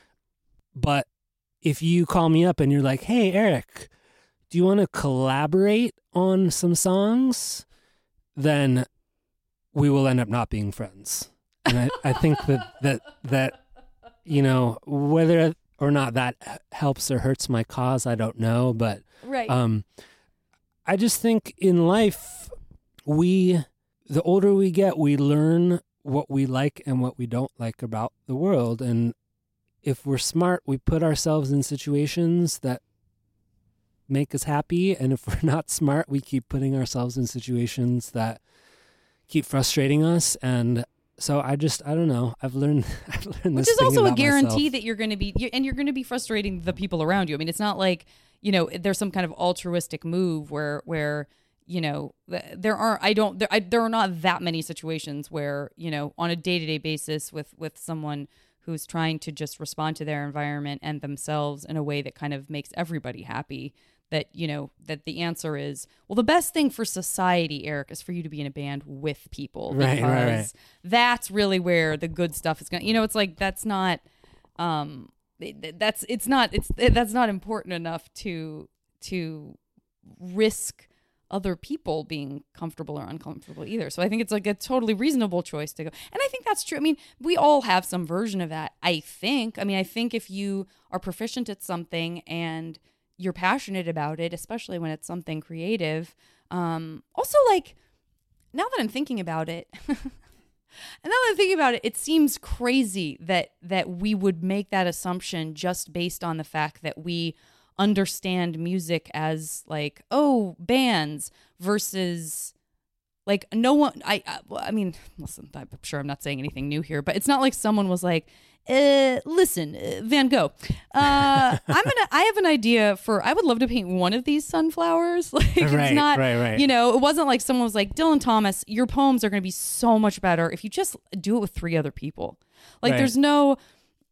But if you call me up and you're like, hey, Eric, do you want to collaborate on some songs? Then we will end up not being friends. And I, I think that, that, that, you know, whether or not that helps or hurts my cause, I don't know. But Right. um, I just think in life, we, the older we get, we learn what we like and what we don't like about the world. And if we're smart, we put ourselves in situations that make us happy. And if we're not smart, we keep putting ourselves in situations that keep frustrating us. And so I just, I don't know. I've learned, I've learned Which this is thing also a about guarantee myself. that you're going to be, you're, and you're going to be frustrating the people around you. I mean, it's not like, you know, there's some kind of altruistic move where, where, you know, th- there are, I don't, there, I, there are not that many situations where, you know, on a day-to-day basis with, with someone who's trying to just respond to their environment and themselves in a way that kind of makes everybody happy, that, you know, that the answer is, well, the best thing for society, Eric, is for you to be in a band with people. Right, because right, right. that's really where the good stuff is going to, you know, it's like, that's not, um, that's, it's not, it's, that's not important enough to, to risk other people being comfortable or uncomfortable either. So I think it's like a totally reasonable choice to go. And I think that's true. I mean, we all have some version of that, I think. I mean, I think if you are proficient at something and you're passionate about it, especially when it's something creative. Um, also, like, now that I'm thinking about it, and now that I'm thinking about it, it seems crazy that that we would make that assumption just based on the fact that we understand music as like, oh, bands versus like no one. I I, well, I mean, listen, I'm sure I'm not saying anything new here, but it's not like someone was like, uh, listen, uh, Van Gogh, uh, I'm gonna. I have an idea for. I would love to paint one of these sunflowers. Like Right, it's not, right, right. you know, it wasn't like someone was like, Dylan Thomas, your poems are gonna be so much better if you just do it with three other people. Like Right. there's no.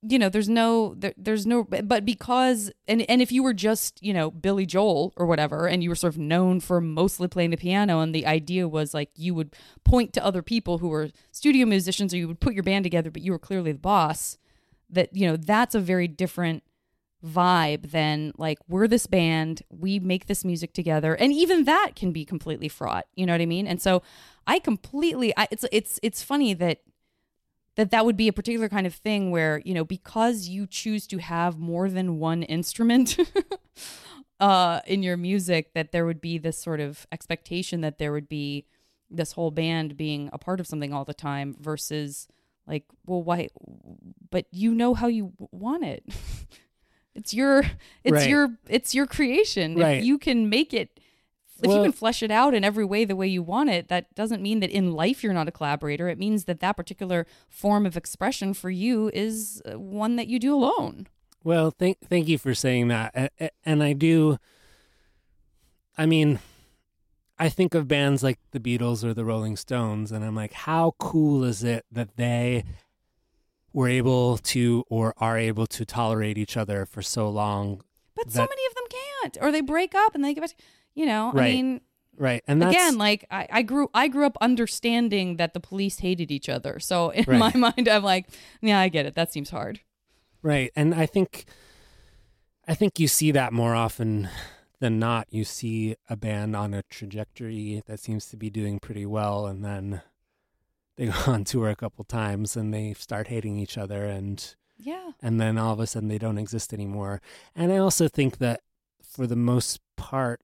you know, there's no, there, there's no, but because, and, and if you were just, you know, Billy Joel or whatever, and you were sort of known for mostly playing the piano, and the idea was like you would point to other people who were studio musicians, or you would put your band together, but you were clearly the boss, that, you know, that's a very different vibe than like, we're this band, we make this music together. And even that can be completely fraught. You know what I mean? And so I completely, I, it's, it's, it's funny that, that that would be a particular kind of thing where, you know, because you choose to have more than one instrument uh, in your music, that there would be this sort of expectation that there would be this whole band being a part of something all the time versus like, well, why? But you know how you want it. It's your, it's Right. your, it's your creation. Right. If you can make it, if Well- you can flesh it out in every way the way you want it, that doesn't mean that in life you're not a collaborator. It means that that particular form of expression for you is uh, one that you do alone. Well, thank thank you for saying that. A- a- And I do, I mean, I think of bands like the Beatles or the Rolling Stones, and I'm like, how cool is it that they were able to or are able to tolerate each other for so long? But so That- many of them can't, or they break up and they get back. You know, Right. I mean, Right. And that's, again, like I, I grew, I grew up understanding that the police hated each other. So in Right. my mind, I'm like, yeah, I get it. That seems hard. right. And I think, I think you see that more often than not. You see a band on a trajectory that seems to be doing pretty well, and then they go on tour a couple times and they start hating each other, and Yeah. and then all of a sudden they don't exist anymore. And I also think that for the most part,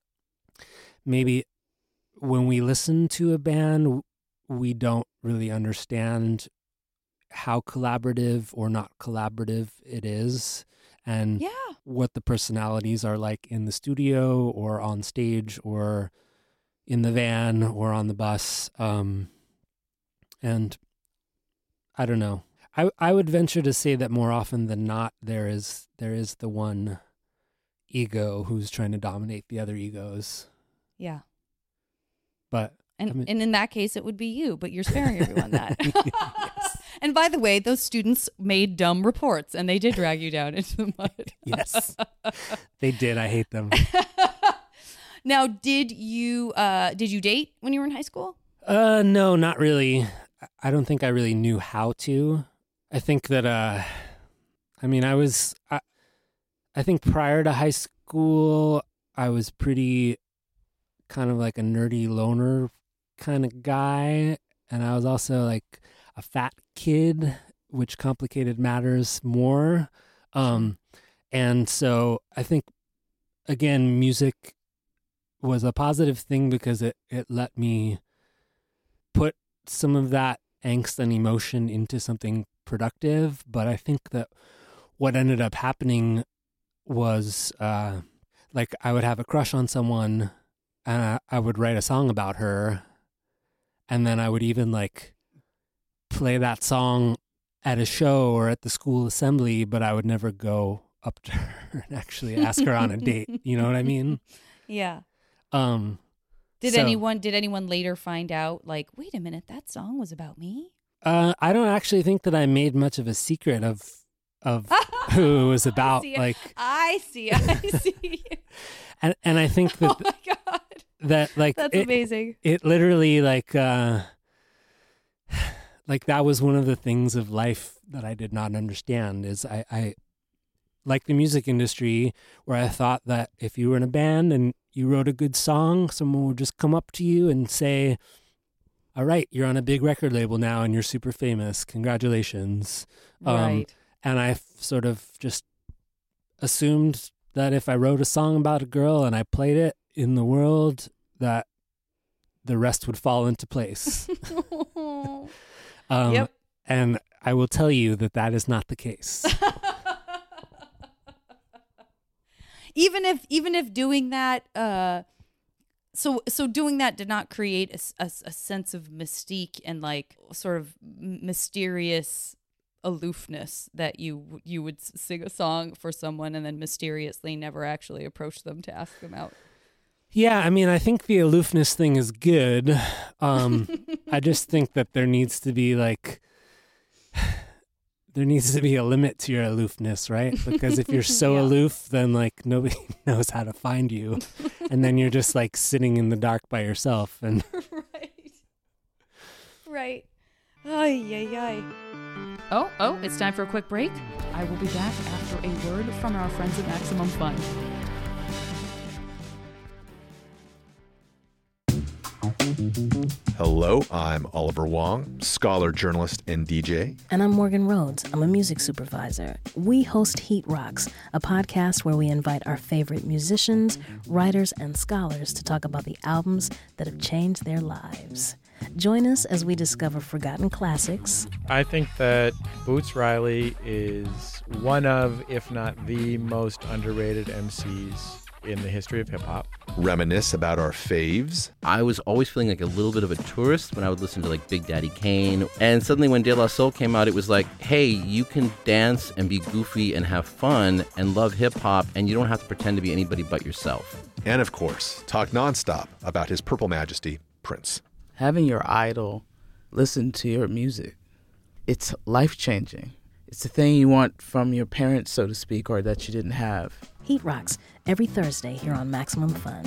maybe when we listen to a band, we don't really understand how collaborative or not collaborative it is, and Yeah. what the personalities are like in the studio or on stage or in the van or on the bus. Um, and I don't know. I I would venture to say that more often than not, there is there is the one ego who's trying to dominate the other egos. Yeah. But And I mean- and in that case, it would be you, but you're sparing everyone that. And by the way, those students made dumb reports, and they did drag you down into the mud. yes, they did. I hate them. Now, did you uh, did you date when you were in high school? Uh, no, not really. I don't think I really knew how to. I think that, uh, I mean, I was, I, I think prior to high school, I was pretty kind of like a nerdy loner kind of guy. And I was also like a fat kid, which complicated matters more. Um, and so I think, again, music was a positive thing because it, it let me put some of that angst and emotion into something productive. But I think that what ended up happening was uh, like I would have a crush on someone and I, I would write a song about her, and then I would even like play that song at a show or at the school assembly, but I would never go up to her and actually ask her on a date. You know what I mean? Yeah. Um, Did so- anyone did anyone later find out, like, wait a minute, that song was about me? Uh, I don't actually think that I made much of a secret of of who it was about. I see. Like, I see. I see. and and I think that Oh my god, that like that's it, amazing. it literally like uh like that was one of the things of life that I did not understand. Is I I like the music industry, where I thought that if you were in a band and you wrote a good song, someone would just come up to you and say, all right, you're on a big record label now and you're super famous. Congratulations. Um, Right. And I sort of just assumed that if I wrote a song about a girl and I played it in the world, that the rest would fall into place. Um, Yep. And I will tell you that that is not the case. even if even if doing that uh so so doing that did not create a, s- a s- a sense of mystique and like sort of m- mysterious aloofness that you you would s- sing a song for someone and then mysteriously never actually approach them to ask them out. Yeah, I mean, I think the aloofness thing is good. Um, I just think that there needs to be like, there needs to be a limit to your aloofness, right? Because if you're so Yeah. aloof, then like nobody knows how to find you. And then you're just like sitting in the dark by yourself. And Right. Right. Ay, ay, ay. Oh, oh, it's time for a quick break. I will be back after a word from our friends at Maximum Fun. Hello, I'm Oliver Wong, scholar, journalist, and D J. And I'm Morgan Rhodes. I'm a music supervisor. We host Heat Rocks, a podcast where we invite our favorite musicians, writers, and scholars to talk about the albums that have changed their lives. Join us as we discover forgotten classics. I think that Boots Riley is one of, if not the most underrated M Cs in the history of hip-hop. Reminisce about our faves. I was always feeling like a little bit of a tourist when I would listen to like Big Daddy Kane. And suddenly when De La Soul came out, it was like, hey, you can dance and be goofy and have fun and love hip-hop, and you don't have to pretend to be anybody but yourself. And of course, talk nonstop about His Purple Majesty, Prince. Having your idol listen to your music, it's life-changing. It's the thing you want from your parents, so to speak, or that you didn't have. Heat Rocks, every Thursday here on Maximum Fun.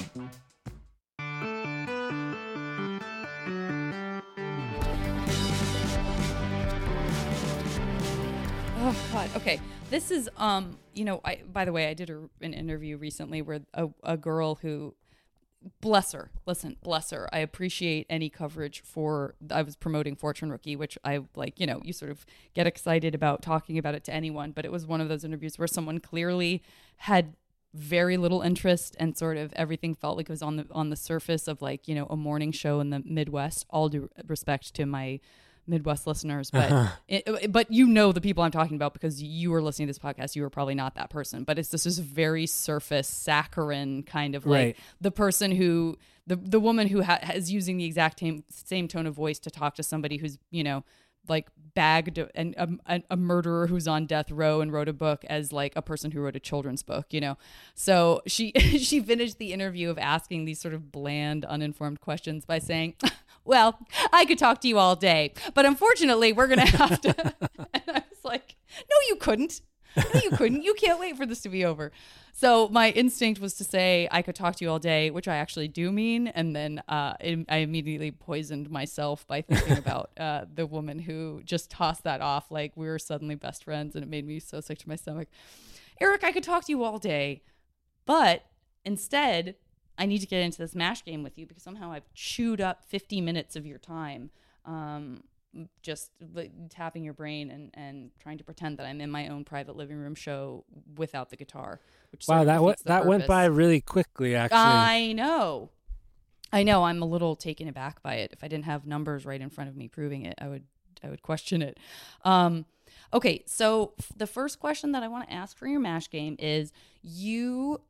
Oh God. Okay. This is um. You know. I. By the way, I did a, an interview recently where a, a girl who, bless her. Listen, bless her. I appreciate any coverage for. I was promoting Fortune Rookie, which I like. You know, you sort of get excited about talking about it to anyone, but it was one of those interviews where someone clearly had very little interest and sort of everything felt like it was on the on the surface of like, you know, a morning show in the Midwest. All due respect to my Midwest listeners, but Uh-huh. it, it- but you know the people I'm talking about because you were listening to this podcast. You were probably not that person, but it's this is very surface saccharine kind of like Right. the person who the the woman who ha- is using the exact same same tone of voice to talk to somebody who's, you know, like bagged and a, a murderer who's on death row and wrote a book as like a person who wrote a children's book, you know. So she she finished the interview of asking these sort of bland, uninformed questions by saying, well, I could talk to you all day, but unfortunately we're going to have to. And I was like, no, you couldn't. No, you couldn't. You can't wait for this to be over. So my instinct was to say I could talk to you all day, which I actually do mean. And then uh, it, I immediately poisoned myself by thinking about uh, the woman who just tossed that off like we were suddenly best friends. And it made me so sick to my stomach. Eric, I could talk to you all day, but instead I need to get into this MASH game with you because somehow I've chewed up fifty minutes of your time. Um, just like, tapping your brain and, and trying to pretend that I'm in my own private living room show without the guitar. Which sort wow, of that went defeats the that went purpose. by really quickly, actually. I know. I know. I'm a little taken aback by it. If I didn't have numbers right in front of me proving it, I would I would question it. Um, okay, so f- the first question that I want to ask for your MASH game is you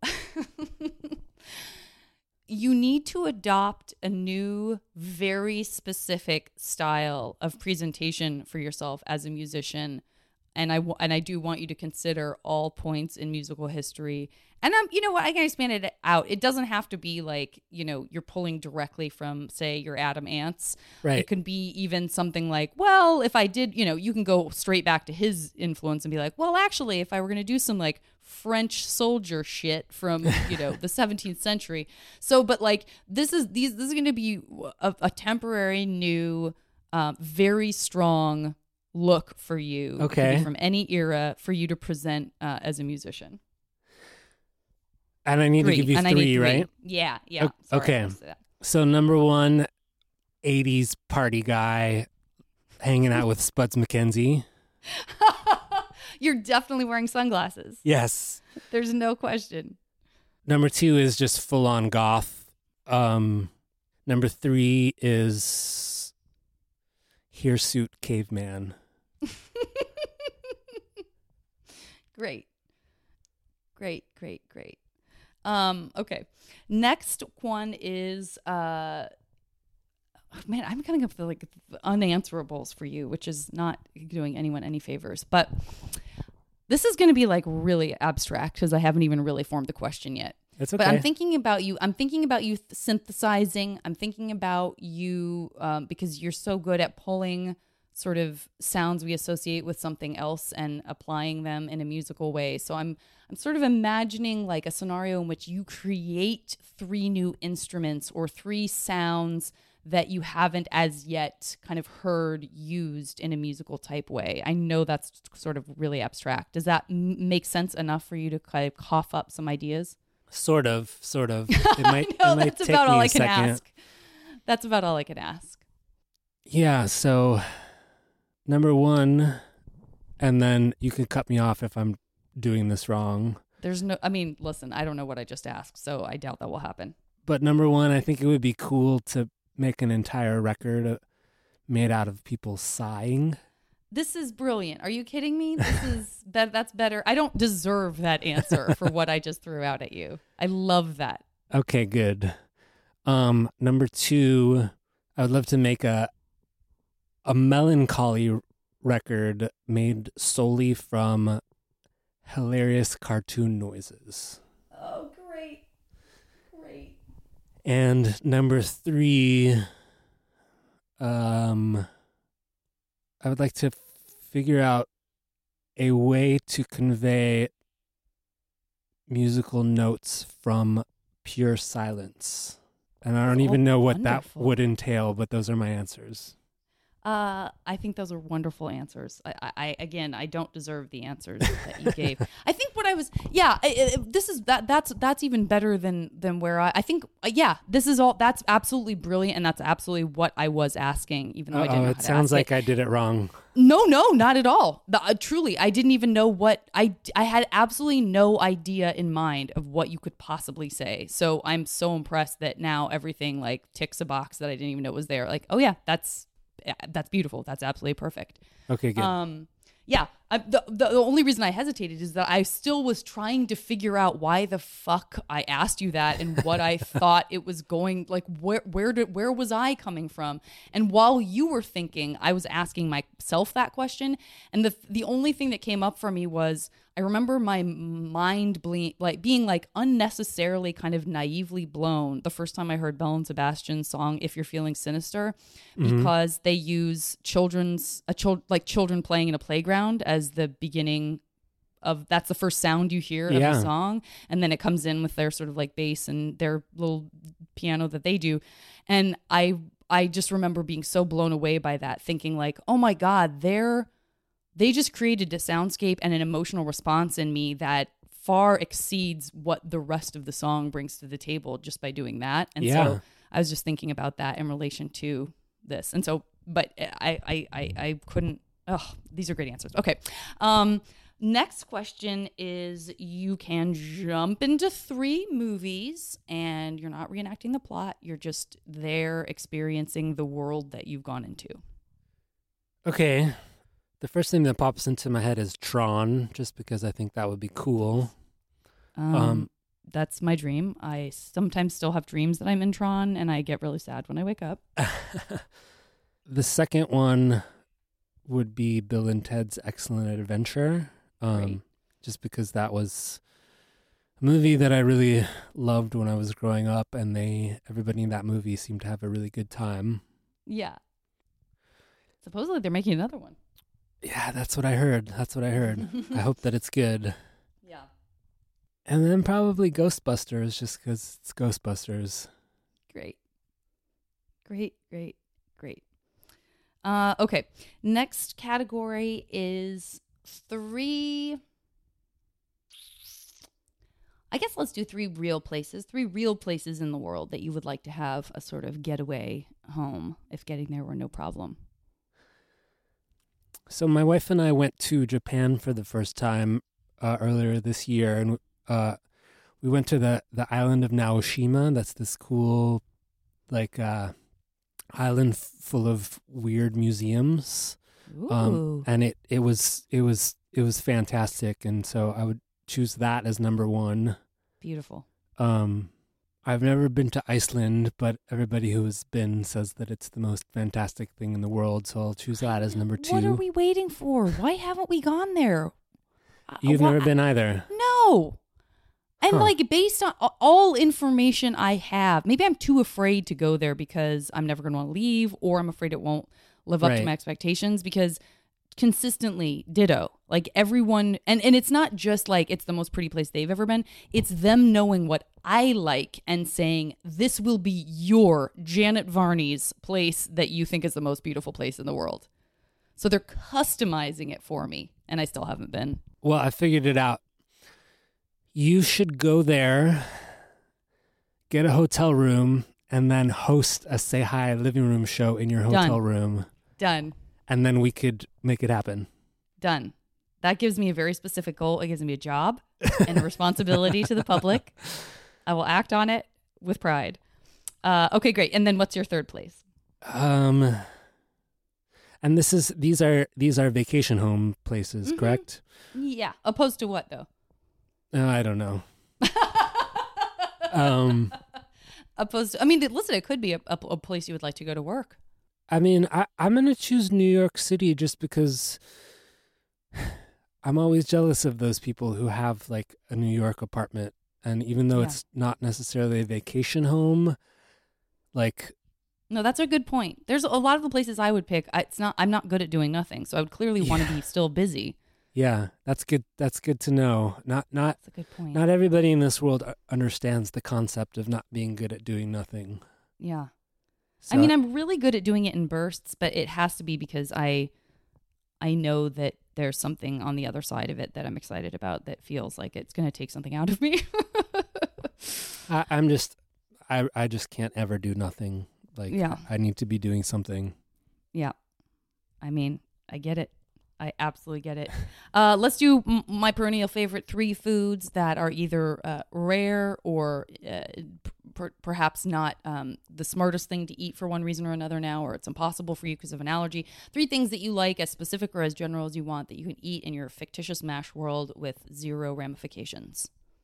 you need to adopt a new, very specific style of presentation for yourself as a musician. And I, w- and I do want you to consider all points in musical history. And I'm, you know what, I can expand it out. It doesn't have to be like, you know, you're pulling directly from, say, your Adam Ants. Right. It can be even something like, well, if I did, you know, you can go straight back to his influence and be like, well, actually, if I were going to do some like French soldier shit from, you know, the seventeenth century. So, but like, this is, these, this is going to be a, a temporary new, uh, very strong look for you. It could be Okay. from any era for you to present uh, as a musician. And I need Three. to give you and three, I need three. right? Yeah, yeah. O- Sorry, okay. I missed that. So number one, eighties party guy hanging out with Spuds MacKenzie. You're definitely wearing sunglasses. Yes. There's no question. Number two is just full on goth. Um, number three is hirsute caveman. Great. Great, great, great. Um, okay. Next one is uh man, I'm coming up with like unanswerables for you, which is not doing anyone any favors. But this is going to be like really abstract because I haven't even really formed the question yet. It's okay. But I'm thinking about you. I'm thinking about you th- synthesizing. I'm thinking about you um, because you're so good at pulling sort of sounds we associate with something else and applying them in a musical way. So I'm I'm sort of imagining like a scenario in which you create three new instruments or three sounds that you haven't as yet kind of heard used in a musical type way. I know that's sort of really abstract. Does that m- make sense enough for you to kind of cough up some ideas? Sort of, sort of. It might, I know, it might that's take about me all a I can second. ask. That's about all I can ask. Yeah, so number one, and then you can cut me off if I'm doing this wrong. There's no, I mean, listen, I don't know what I just asked, so I doubt that will happen. But number one, I think it would be cool to make an entire record made out of people sighing. This is brilliant. Are you kidding me? This is that that's better. I don't deserve that answer for what I just threw out at you. I love that. Okay, good. Um, number two, I would love to make a a melancholy record made solely from hilarious cartoon noises. Oh, great. Great. And number three, um, I would like to figure out a way to convey musical notes from pure silence. And I don't Oh, even know what wonderful. that would entail, but those are my answers. Uh, I think those are wonderful answers. I, I, I again, I don't deserve the answers that you gave. I think what I was, yeah, I, I, this is that. That's that's even better than than where I. I think, uh, yeah, this is all. That's absolutely brilliant, and that's absolutely what I was asking. Even though I didn't Oh, know it how to sounds ask like it. I did it wrong. No, no, not at all. The, uh, truly, I didn't even know what I. I had absolutely no idea in mind of what you could possibly say. So I'm so impressed that now everything like ticks a box that I didn't even know was there. Like, oh yeah, that's. That's beautiful. That's absolutely perfect. Okay, good. Um, yeah. I, the, the the only reason I hesitated is that I still was trying to figure out why the fuck I asked you that and what I thought it was going like. Where where did where was I coming from? And while you were thinking, I was asking myself that question. And the the only thing that came up for me was I remember my mind ble- like being like unnecessarily kind of naively blown the first time I heard Belle and Sebastian's song "If You're Feeling Sinister," because they use children's a child like children playing in a playground as the beginning of that's the first sound you hear of Yeah. the song, and then it comes in with their sort of like bass and their little piano that they do, and I I just remember being so blown away by that, thinking like, oh my god, they're they just created a soundscape and an emotional response in me that far exceeds what the rest of the song brings to the table just by doing that. And Yeah. so I was just thinking about that in relation to this. And so, but I, I, I, I couldn't, oh, these are great answers. Okay. Um, next question is you can jump into three movies and you're not reenacting the plot. You're just there experiencing the world that you've gone into. Okay. The first thing that pops into my head is Tron, just because I think that would be cool. Um, Um, that's my dream. I sometimes still have dreams that I'm in Tron, and I get really sad when I wake up. The second one would be Bill and Ted's Excellent Adventure, um, Great. just because that was a movie that I really loved when I was growing up, and they everybody in that movie seemed to have a really good time. Yeah. Supposedly they're making another one. Yeah, that's what I heard. That's what I heard. I hope that it's good. Yeah. And then probably Ghostbusters, just because it's Ghostbusters. Great. Great, great, great. Uh, okay. Next category is three. I guess let's do three real places, three real places in the world that you would like to have a sort of getaway home if getting there were no problem. So my wife and I went to Japan for the first time uh, earlier this year, and uh, we went to the, the island of Naoshima. That's this cool, like, uh, island f- full of weird museums. Ooh. Um, and it, it was it was it was fantastic, and so I would choose that as number one. Beautiful. Um, I've never been to Iceland, but everybody who has been says that it's the most fantastic thing in the world, so I'll choose that as number two. What are we waiting for? Why haven't we gone there? Uh, You've why- never been either. No. And Huh. like based on all information I have, maybe I'm too afraid to go there because I'm never going to want to leave, or I'm afraid it won't live up Right. to my expectations, because consistently ditto. Like everyone, and, and it's not just like it's the most pretty place they've ever been. It's them knowing what I like and saying, this will be your Janet Varney's place that you think is the most beautiful place in the world. So they're customizing it for me, and I still haven't been. Well, I figured it out. You should go there, get a hotel room, and then host a Say Hi living room show in your hotel Done. room. Done. And then we could make it happen. Done. That gives me a very specific goal. It gives me a job and a responsibility to the public. I will act on it with pride. Uh, okay, great. And then what's your third place? Um, and this is these are these are vacation home places, Mm-hmm. correct? Yeah. Opposed to what, though? Uh, I don't know. um, Opposed to, I mean, listen, it could be a, a, a place you would like to go to work. I mean, I, I'm gonna choose New York City just because I'm always jealous of those people who have like a New York apartment, and even though Yeah. it's not necessarily a vacation home, like. No, that's a good point. There's a lot of the places I would pick. I, it's not. I'm not good at doing nothing, so I would clearly want to be still busy. Yeah, that's good. That's good to know. Not not That's a good point. not everybody in this world uh, understands the concept of not being good at doing nothing. Yeah. So, I mean, I'm really good at doing it in bursts, but it has to be because I, I know that there's something on the other side of it that I'm excited about that feels like it's going to take something out of me. I, I'm just, I I just can't ever do nothing. Like, Yeah. I need to be doing something. Yeah. I mean, I get it. I absolutely get it. Uh, let's do m- my perennial favorite three foods that are either uh, rare or uh, per- perhaps not um, the smartest thing to eat for one reason or another now, or it's impossible for you because of an allergy. Three things that you like, as specific or as general as you want, that you can eat in your fictitious MASH world with zero ramifications.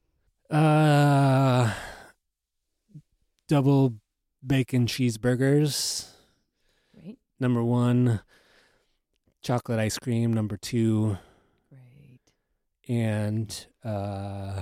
Uh, double bacon cheeseburgers. Great. Number one, chocolate ice cream. Number two, Great. and uh,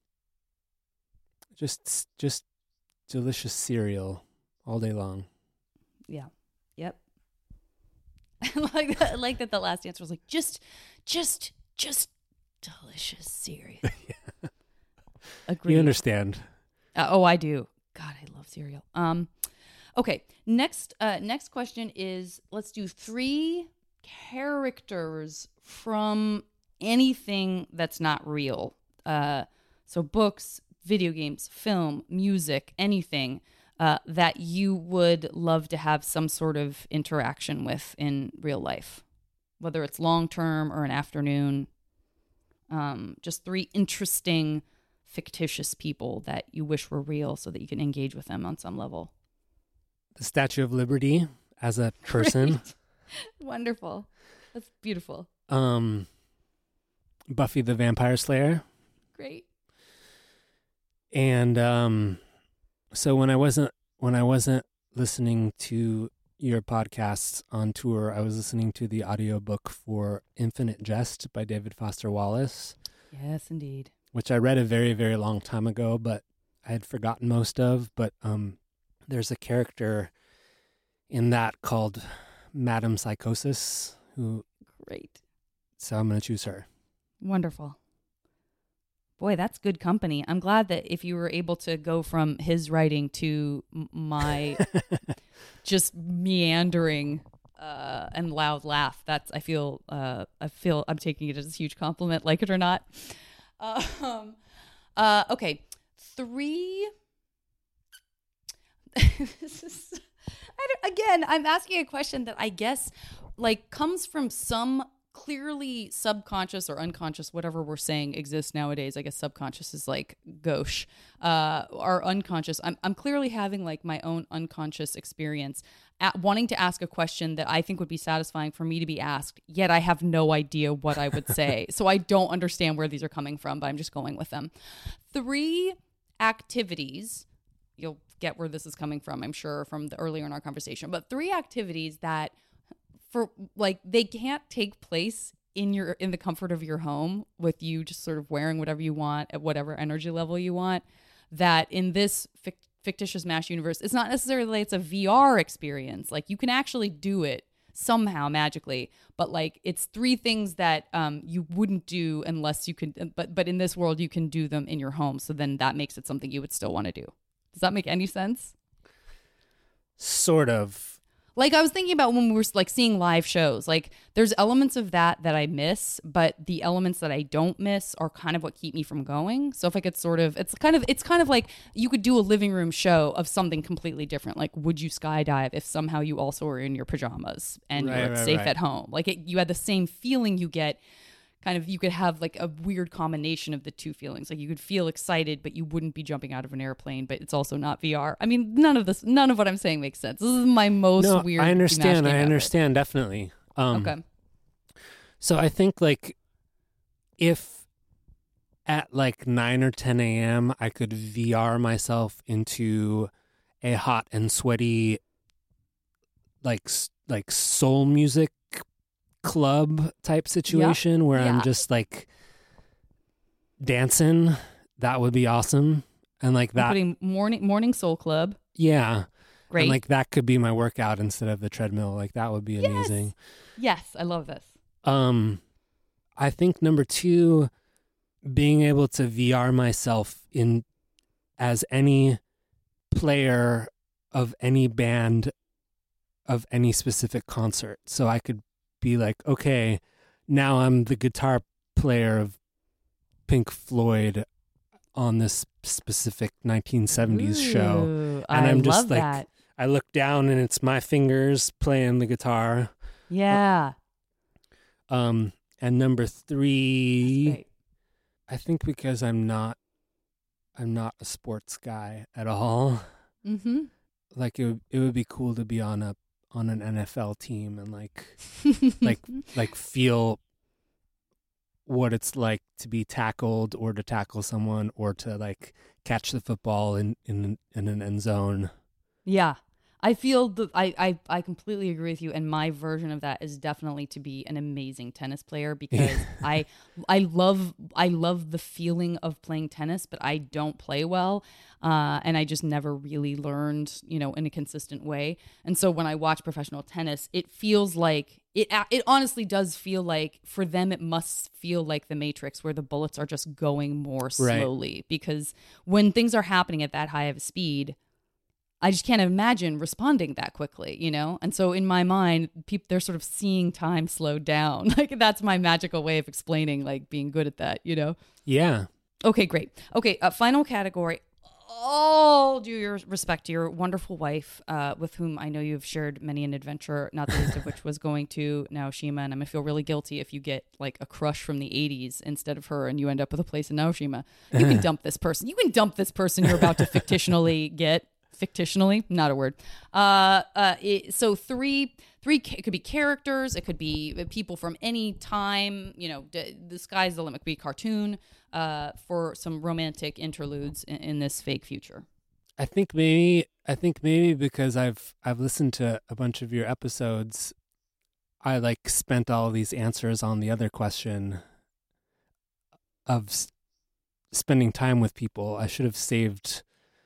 just just delicious cereal all day long. Yeah. Yep. I like that, I like that the last answer was like, just, just, just delicious cereal. Agreed. You understand? Uh, oh, I do. God, I love cereal. Um, okay. Next, uh, next question is, let's do three characters from anything that's not real. Uh, so books, video games, film, music, anything uh, that you would love to have some sort of interaction with in real life, whether it's long term or an afternoon. Um, just three interesting fictitious people that you wish were real so that you can engage with them on some level. The Statue of Liberty as a person. Great. Wonderful. That's beautiful. Um, Buffy the Vampire Slayer. Great. And um, so when I wasn't when I wasn't listening to your podcasts on tour, I was listening to the audiobook for Infinite Jest by David Foster Wallace. Yes, indeed. Which I read a very, very long time ago, but I had forgotten most of. But um, there's a character in that called Madame Psychosis, who... Great. So I'm going to choose her. Wonderful. Boy, that's good company. I'm glad that if you were able to go from his writing to m- my just meandering uh, and loud laugh, that's, I feel, uh, I feel I'm taking it as a huge compliment, like it or not. Um, uh, okay, three. This is, I don't, again, I'm asking a question that I guess like comes from some clearly subconscious or unconscious, whatever we're saying exists nowadays. I guess subconscious is like gauche, uh, or unconscious. I'm I'm clearly having like my own unconscious experience at wanting to ask a question that I think would be satisfying for me to be asked, yet I have no idea what I would say. So I don't understand where these are coming from, but I'm just going with them. Three activities, you'll get where this is coming from, I'm sure, from the earlier in our conversation, but three activities that for like they can't take place in your in the comfort of your home with you just sort of wearing whatever you want at whatever energy level you want, that in this fic- fictitious MASH universe, it's not necessarily like it's a V R experience. Like you can actually do it somehow magically, but like it's three things that um you wouldn't do unless you could, but but in this world you can do them in your home, so then that makes it something you would still want to do. Does that make any sense? Sort of. Like I was thinking about when we were like seeing live shows, like there's elements of that that I miss, but the elements that I don't miss are kind of what keep me from going. So if I could sort of, it's kind of, it's kind of like you could do a living room show of something completely different. Like, would you skydive if somehow you also were in your pajamas and Right, you're right, safe right. at home? Like it, you had the same feeling you get. Kind of, you could have like a weird combination of the two feelings. Like you could feel excited, but you wouldn't be jumping out of an airplane, but it's also not V R. I mean, none of this, none of what I'm saying makes sense. This is my most No, weird. I understand. imagining I of it. understand definitely. Um, Okay. So I think like if at like nine or ten a.m. I could V R myself into a hot and sweaty like s- like soul music club type situation where Yeah. I'm just like dancing, that would be awesome. And like I'm that, putting morning morning soul club. yeah. Great. And like that could be my workout instead of the treadmill. Like that would be amazing. Yes, I love this. Um, I think number two, being able to V R myself in as any player of any band of any specific concert. So I could be like, okay, now I'm the guitar player of Pink Floyd on this specific nineteen seventies show. Ooh, And I I'm just love like, that. I look down and it's my fingers playing the guitar. Yeah. Um, and number That's three, great. I think because I'm not, I'm not a sports guy at all. Mm-hmm. Like it, would, it would be cool to be on a on an N F L team and like, like, like feel what it's like to be tackled or to tackle someone or to like catch the football in in, in an end zone. Yeah. I feel the I, I I completely agree with you, and my version of that is definitely to be an amazing tennis player because I I love I love the feeling of playing tennis, but I don't play well, uh, and I just never really learned, you know, in a consistent way. And so when I watch professional tennis, it feels like it it honestly does feel like for them it must feel like the Matrix, where the bullets are just going more Right. slowly because when things are happening at that high of a speed, I just can't imagine responding that quickly, you know? And so in my mind, people, they're sort of seeing time slow down. Like that's my magical way of explaining like being good at that, you know? Yeah. Okay, great. Okay, uh, final category. All due your respect to your wonderful wife, uh, with whom I know you've shared many an adventure, not the least of which was going to Naoshima. And I'm going to feel really guilty if you get like a crush from the eighties instead of her and you end up with a place in Naoshima. You can dump this person. You can dump this person you're about to fictionally get. Fictionally, not a word. Uh, uh, it, so three, three. It could be characters. It could be people from any time. You know, d- the sky's the limit. It could be cartoon. Uh, for some romantic interludes in, in this fake future. I think maybe I think maybe because I've I've listened to a bunch of your episodes, I like spent all these answers on the other question of s- spending time with people. I should have saved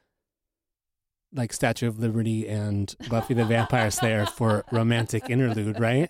like Statue of Liberty and Buffy the Vampire Slayer for romantic interlude, right?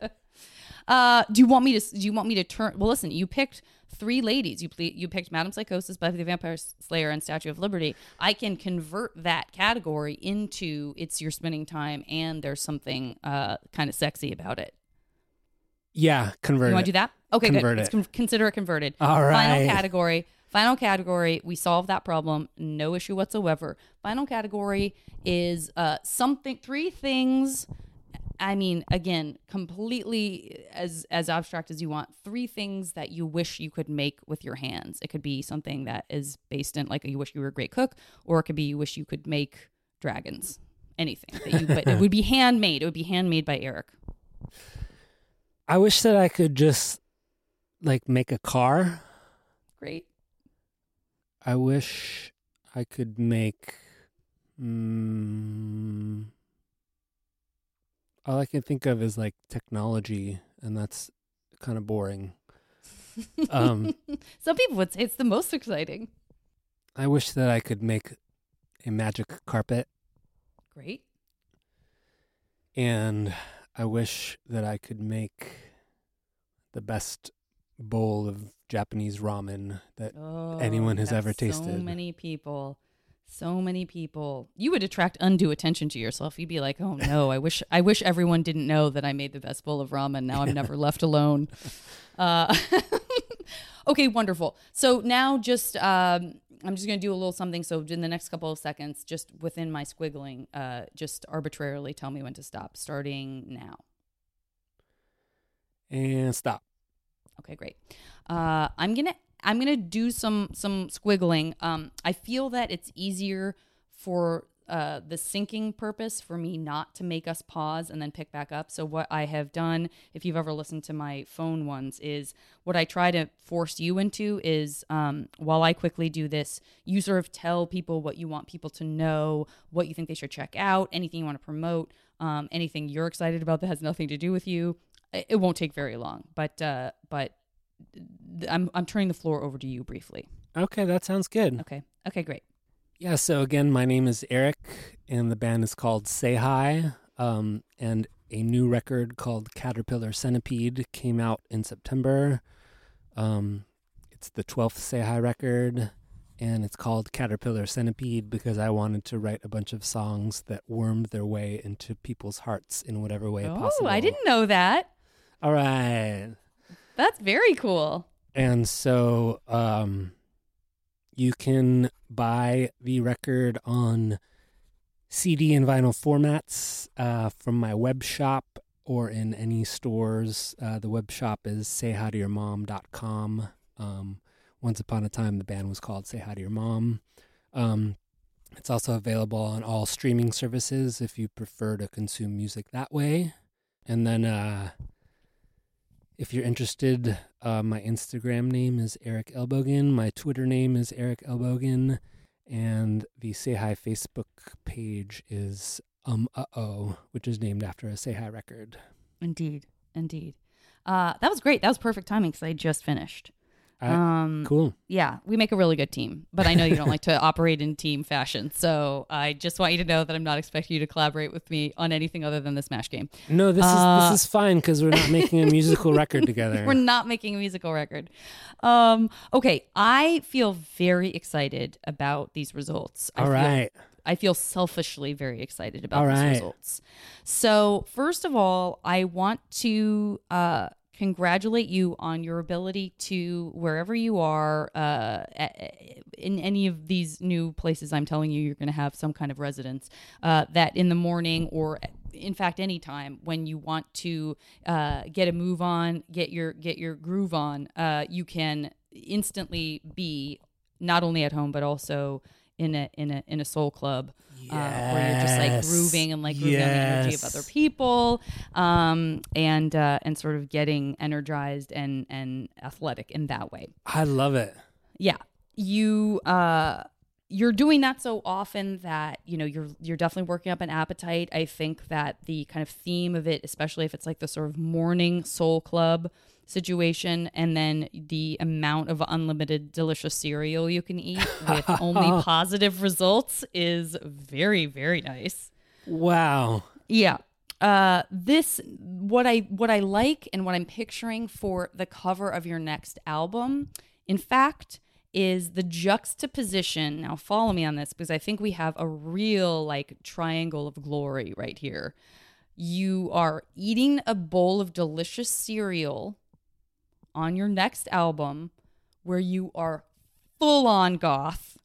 Uh, do you want me to? Do you want me to turn? Well, listen. You picked three ladies. You ple- you picked Madam Psychosis, Buffy the Vampire Slayer, and Statue of Liberty. I can convert that category into it's your spending time, and there's something uh kind of sexy about it. Yeah, convert You want it. to do that? Okay, Convert good. it. Let's con- consider it converted. All Final right. category. Final category. We solved that problem. No issue whatsoever. Final category is uh something. Three things. I mean, again, completely as as abstract as you want. Three things that you wish you could make with your hands. It could be something that is based in like you wish you were a great cook, or it could be you wish you could make dragons. Anything that you, but it would be handmade. It would be handmade by Eric. I wish that I could just like make a car. Great. I wish I could make. Mm, all I can think of is like technology, and that's kind of boring. Um, Some people would say it's the most exciting. I wish that I could make a magic carpet, Great. and I wish that I could make the best bowl of Japanese ramen that Oh, anyone has that's ever tasted. So many people. So many people. You would attract undue attention to yourself. You'd be like, "Oh no, I wish I wish everyone didn't know that I made the best bowl of ramen. Now I'm never left alone." Uh, okay, wonderful. So now just um, I'm just going to do a little something. So in the next couple of seconds, just within my squiggling, uh, just arbitrarily tell me when to stop. Starting now. And stop. Okay, great. Uh, I'm gonna I'm gonna do some some squiggling. Um, I feel that it's easier for uh, the syncing purpose for me not to make us pause and then pick back up. So what I have done, if you've ever listened to my phone ones, is what I try to force you into is um, while I quickly do this, you sort of tell people what you want people to know, what you think they should check out, anything you want to promote, um, anything you're excited about that has nothing to do with you. It won't take very long, but uh, but I'm I'm turning the floor over to you briefly. Okay, that sounds good. Okay. Okay, great. Yeah, so again, my name is Eric, and the band is called Say Hi, um, and a new record called Caterpillar Centipede came out in September. Um, it's the twelfth Say Hi record, and it's called Caterpillar Centipede because I wanted to write a bunch of songs that wormed their way into people's hearts in whatever way Oh, possible. I didn't know that. All right. That's very cool. And so um, you can buy the record on C D and vinyl formats uh, from my web shop or in any stores. Uh, the web shop is say hi to your mom dot com. Um, once upon a time, the band was called Say Hi to Your Mom. Um, it's also available on all streaming services if you prefer to consume music that way. And then... Uh, If you're interested, uh, my Instagram name is Eric Elbogen. My Twitter name is Eric Elbogen. And the Say Hi Facebook page is Um Uh-Oh, which is named after a Say Hi record. Indeed. Indeed. Uh, that was great. That was perfect timing because I just finished. Uh, Um, cool. Yeah, we make a really good team, but I know you don't like to operate in team fashion. So I just want you to know that I'm not expecting you to collaborate with me on anything other than the Smash game. No, this Uh, is this is fine because we're not making a musical record together. We're not making a musical record. Um, okay, I feel very excited about these results. I All feel, right. I feel selfishly very excited about All these right. results. So first of all, I want to uh, congratulate you on your ability to, wherever you are, uh, in any of these new places I'm telling you you're going to have some kind of residence, uh, that in the morning or in fact anytime when you want to uh, get a move on, get your get your groove on, uh, you can instantly be not only at home but also in a in a in a soul club. Uh, where you're just like Yes. grooving and like grooving on the energy of Yes. other people, um, and uh, and sort of getting energized and and athletic in that way. I love it. Yeah, you uh, you're doing that so often that you know you're you're definitely working up an appetite. I think that the kind of theme of it, especially if it's like the sort of morning soul club situation, and then the amount of unlimited delicious cereal you can eat with only positive results, is very, very nice. Wow. Yeah. Uh, this what I what I like and what I'm picturing for the cover of your next album, in fact, is the juxtaposition. Now follow me on this because I think we have a real like triangle of glory right here. You are eating a bowl of delicious cereal on your next album where you are full on goth.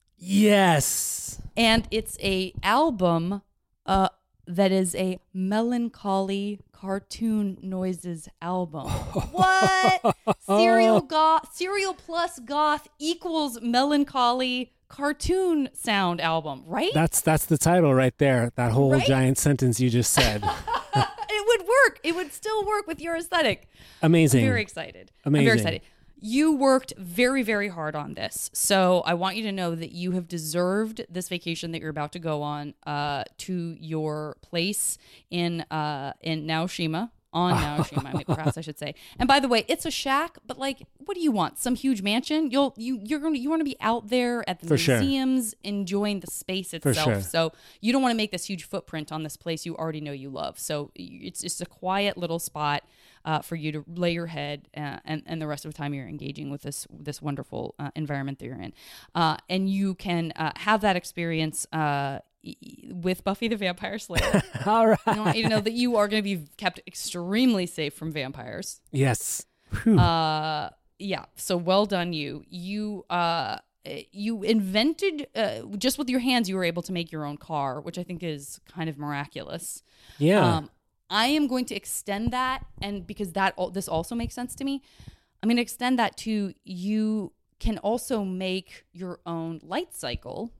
Yes. And it's a album uh, that is a melancholy cartoon noises album. What? Serial goth, serial plus goth equals melancholy cartoon sound album, right? That's that's the title right there. That whole Right? giant sentence you just said. It would work. It would still work with your aesthetic. Amazing. I'm very excited. Amazing. I'm very excited. You worked very, very hard on this. So I want you to know that you have deserved this vacation that you're about to go on uh, to your place in uh, in Naoshima on Naoshima, I mean, perhaps I should say. And by the way, it's a shack, but like, what do you want? Some huge mansion? You'll you you're going to you want to be out there at the For sure. museums, enjoying the space itself. sure. So you don't want to make this huge footprint on this place you already know you love. So it's just a quiet little spot uh, for you to lay your head, uh, and and the rest of the time you're engaging with this this wonderful uh, environment that you're in, uh, and you can uh, have that experience uh, with Buffy the Vampire Slayer. All right. I want you to know that you are going to be kept extremely safe from vampires. Yes. Whew. Uh, yeah. So well done, you. You uh, you invented uh, just with your hands. You were able to make your own car, which I think is kind of miraculous. yeah. Um, I am going to extend that, and because that al- this also makes sense to me, I'm going to extend that to you can also make your own light cycle.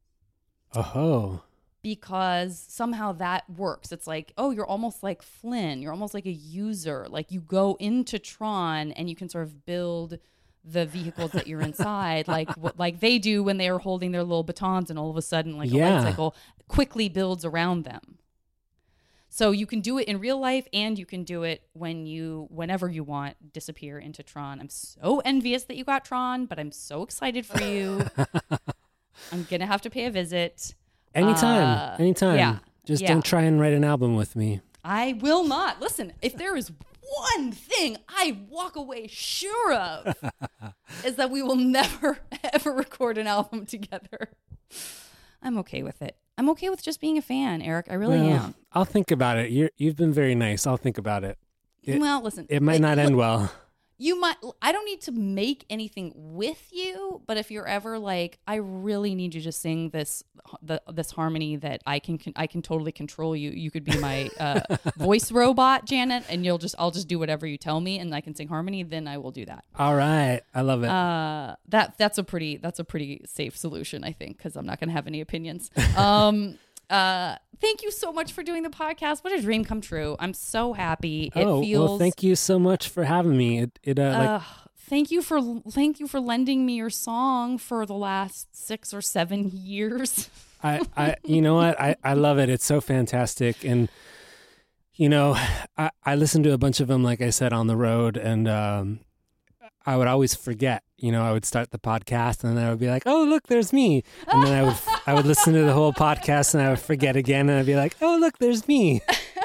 Oh. Because somehow that works. It's like, oh, you're almost like Flynn. You're almost like a user. Like you go into Tron and you can sort of build the vehicles that you're inside, like what like they do when they are holding their little batons, and all of a sudden, like Yeah. a light cycle quickly builds around them. So you can do it in real life, and you can do it when you, whenever you want, disappear into Tron. I'm so envious that you got Tron, but I'm so excited for you. I'm gonna have to pay a visit. Anytime. Uh, Anytime. yeah, Just yeah. don't try and write an album with me. I will not. Listen, if there is one thing I walk away sure of, is that we will never, ever record an album together. I'm okay with it. I'm okay with just being a fan, Eric. I really Well, am. I'll think about it. You're, you've been very nice. I'll think about it. It, well, listen. it might it- not look, end well. You might. I don't need to make anything with you, but if you're ever like, I really need you to sing this, the, this harmony that I can, I can totally control you. You could be my uh, voice robot, Janet, and you'll just, I'll just do whatever you tell me, and I can sing harmony. Then I will do that. All right. I love it. Uh, that that's a pretty, that's a pretty safe solution, I think, because I'm not going to have any opinions. Um, uh, thank you so much for doing the podcast. What a dream come true. I'm so happy. It oh, feels. well, thank you so much for having me. It, it uh, like, Uh, thank you for thank you for lending me your song for the last six or seven years. I, I, you know what? I, I love it. It's so fantastic. And, you know, I, I listened to a bunch of them, like I said, on the road, and um, I would always forget. You know, I would start the podcast and then I would be like, oh, look, there's me. And then I would, I would listen to the whole podcast and I would forget again. And I'd be like, oh, look, there's me.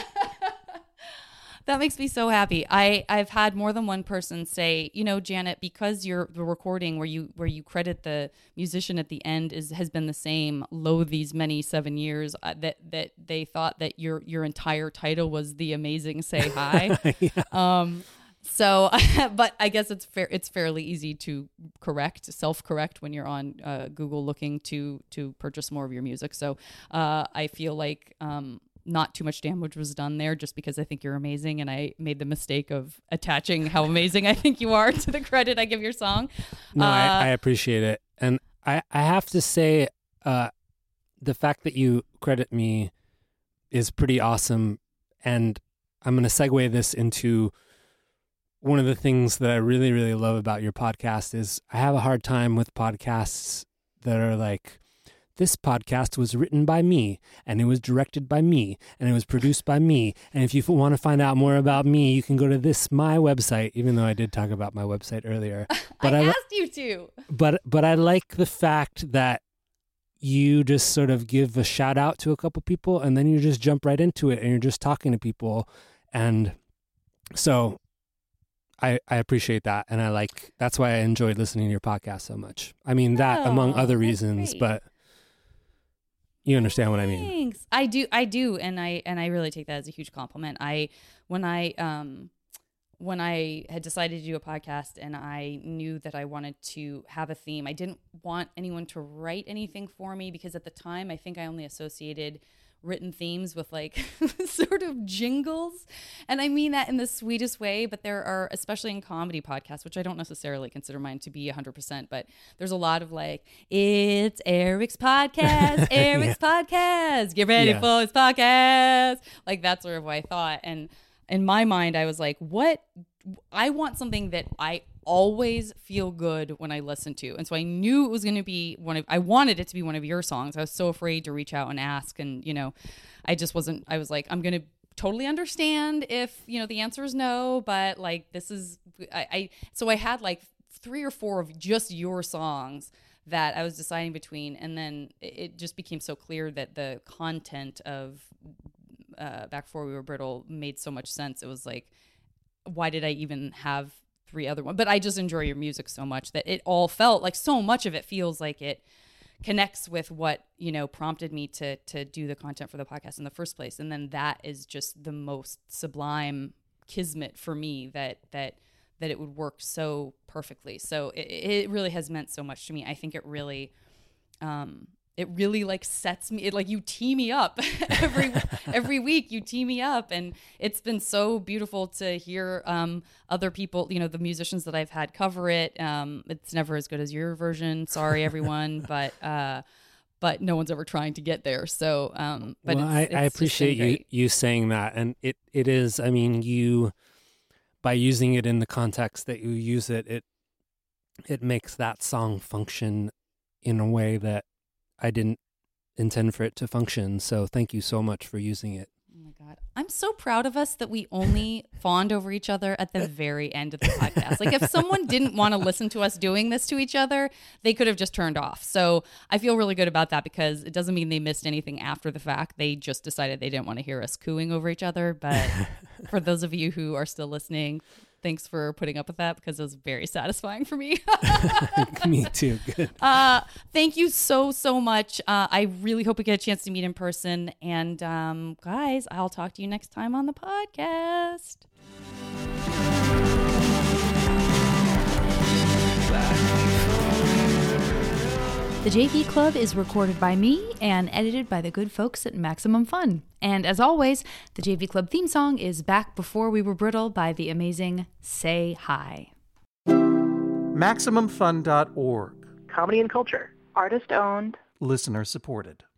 That makes me so happy. I, I've had more than one person say, you know, Janet, because you're the recording where you where you credit the musician at the end is has been the same lo these many seven years uh, that that they thought that your your entire title was The Amazing Say Hi. Yeah. Um, so, but I guess it's fair. It's fairly easy to correct, self-correct when you're on uh, Google looking to to purchase more of your music. So, uh, I feel like um, not too much damage was done there, just because I think you're amazing, and I made the mistake of attaching how amazing I think you are to the credit I give your song. No, uh, I, I appreciate it. And I, I have to say, uh, the fact that you credit me is pretty awesome. And I'm going to segue this into one of the things that I really, really love about your podcast is I have a hard time with podcasts that are like, this podcast was written by me, and it was directed by me, and it was produced by me. And if you want to find out more about me, you can go to this, my website, even though I did talk about my website earlier. But I, I, asked you to. but but I like the fact that you just sort of give a shout out to a couple people, and then you just jump right into it, and you're just talking to people. And so I, I appreciate that. And I like, that's why I enjoyed listening to your podcast so much. I mean, that among Oh, other that's reasons, great. but you understand what I mean. Thanks. I do. I do, and I and I really take that as a huge compliment. I when I um when I had decided to do a podcast and I knew that I wanted to have a theme, I didn't want anyone to write anything for me because at the time I think I only associated written themes with like sort of jingles. And I mean that in the sweetest way, but there are, especially in comedy podcasts, which I don't necessarily consider mine to be one hundred percent, but there's a lot of like, it's Eric's podcast, Eric's yeah. podcast, get ready yeah. for his podcast. Like that's sort of what I thought. And in my mind, I was like, what? I want something that I always feel good when I listen to. And so I knew it was going to be one of, I wanted it to be one of your songs. I was so afraid to reach out and ask. And, you know, I just wasn't, I was like, I'm going to totally understand if, you know, the answer is no, but like, this is, I, I so I had like three or four of just your songs that I was deciding between. And then it just became so clear that the content of uh, Back Before We Were Brittle made so much sense. It was like, why did I even have three other ones? But I just enjoy your music so much that it all felt like, so much of it feels like it connects with what, you know, prompted me to to do the content for the podcast in the first place. And then that is just the most sublime kismet for me that that that it would work so perfectly. So it, it really has meant so much to me. I think it really um it really like sets me, it like you tee me up every every week. You tee me up, and it's been so beautiful to hear um other people, you know, the musicians that I've had cover it. Um it's never as good as your version, sorry everyone, but uh but no one's ever trying to get there. So um but well, it's, I, it's I appreciate you you saying that, and it it is, I mean, you, by using it in the context that you use it, it it makes that song function in a way that I didn't intend for it to function. So thank you so much for using it. Oh my God. I'm so proud of us that we only fawned over each other at the very end of the podcast. Like, if someone didn't want to listen to us doing this to each other, they could have just turned off. So I feel really good about that, because it doesn't mean they missed anything after the fact. They just decided they didn't want to hear us cooing over each other. But for those of you who are still listening, thanks for putting up with that, because it was very satisfying for me. Me too. Good. Uh, thank you so, so much. Uh, I really hope we get a chance to meet in person. And um, guys, I'll talk to you next time on the podcast. The J V Club is recorded by me and edited by the good folks at Maximum Fun. And as always, the J V Club theme song is Back Before We Were Brittle by the amazing Say Hi. Maximum Fun dot org. Comedy and culture. Artist owned. Listener supported.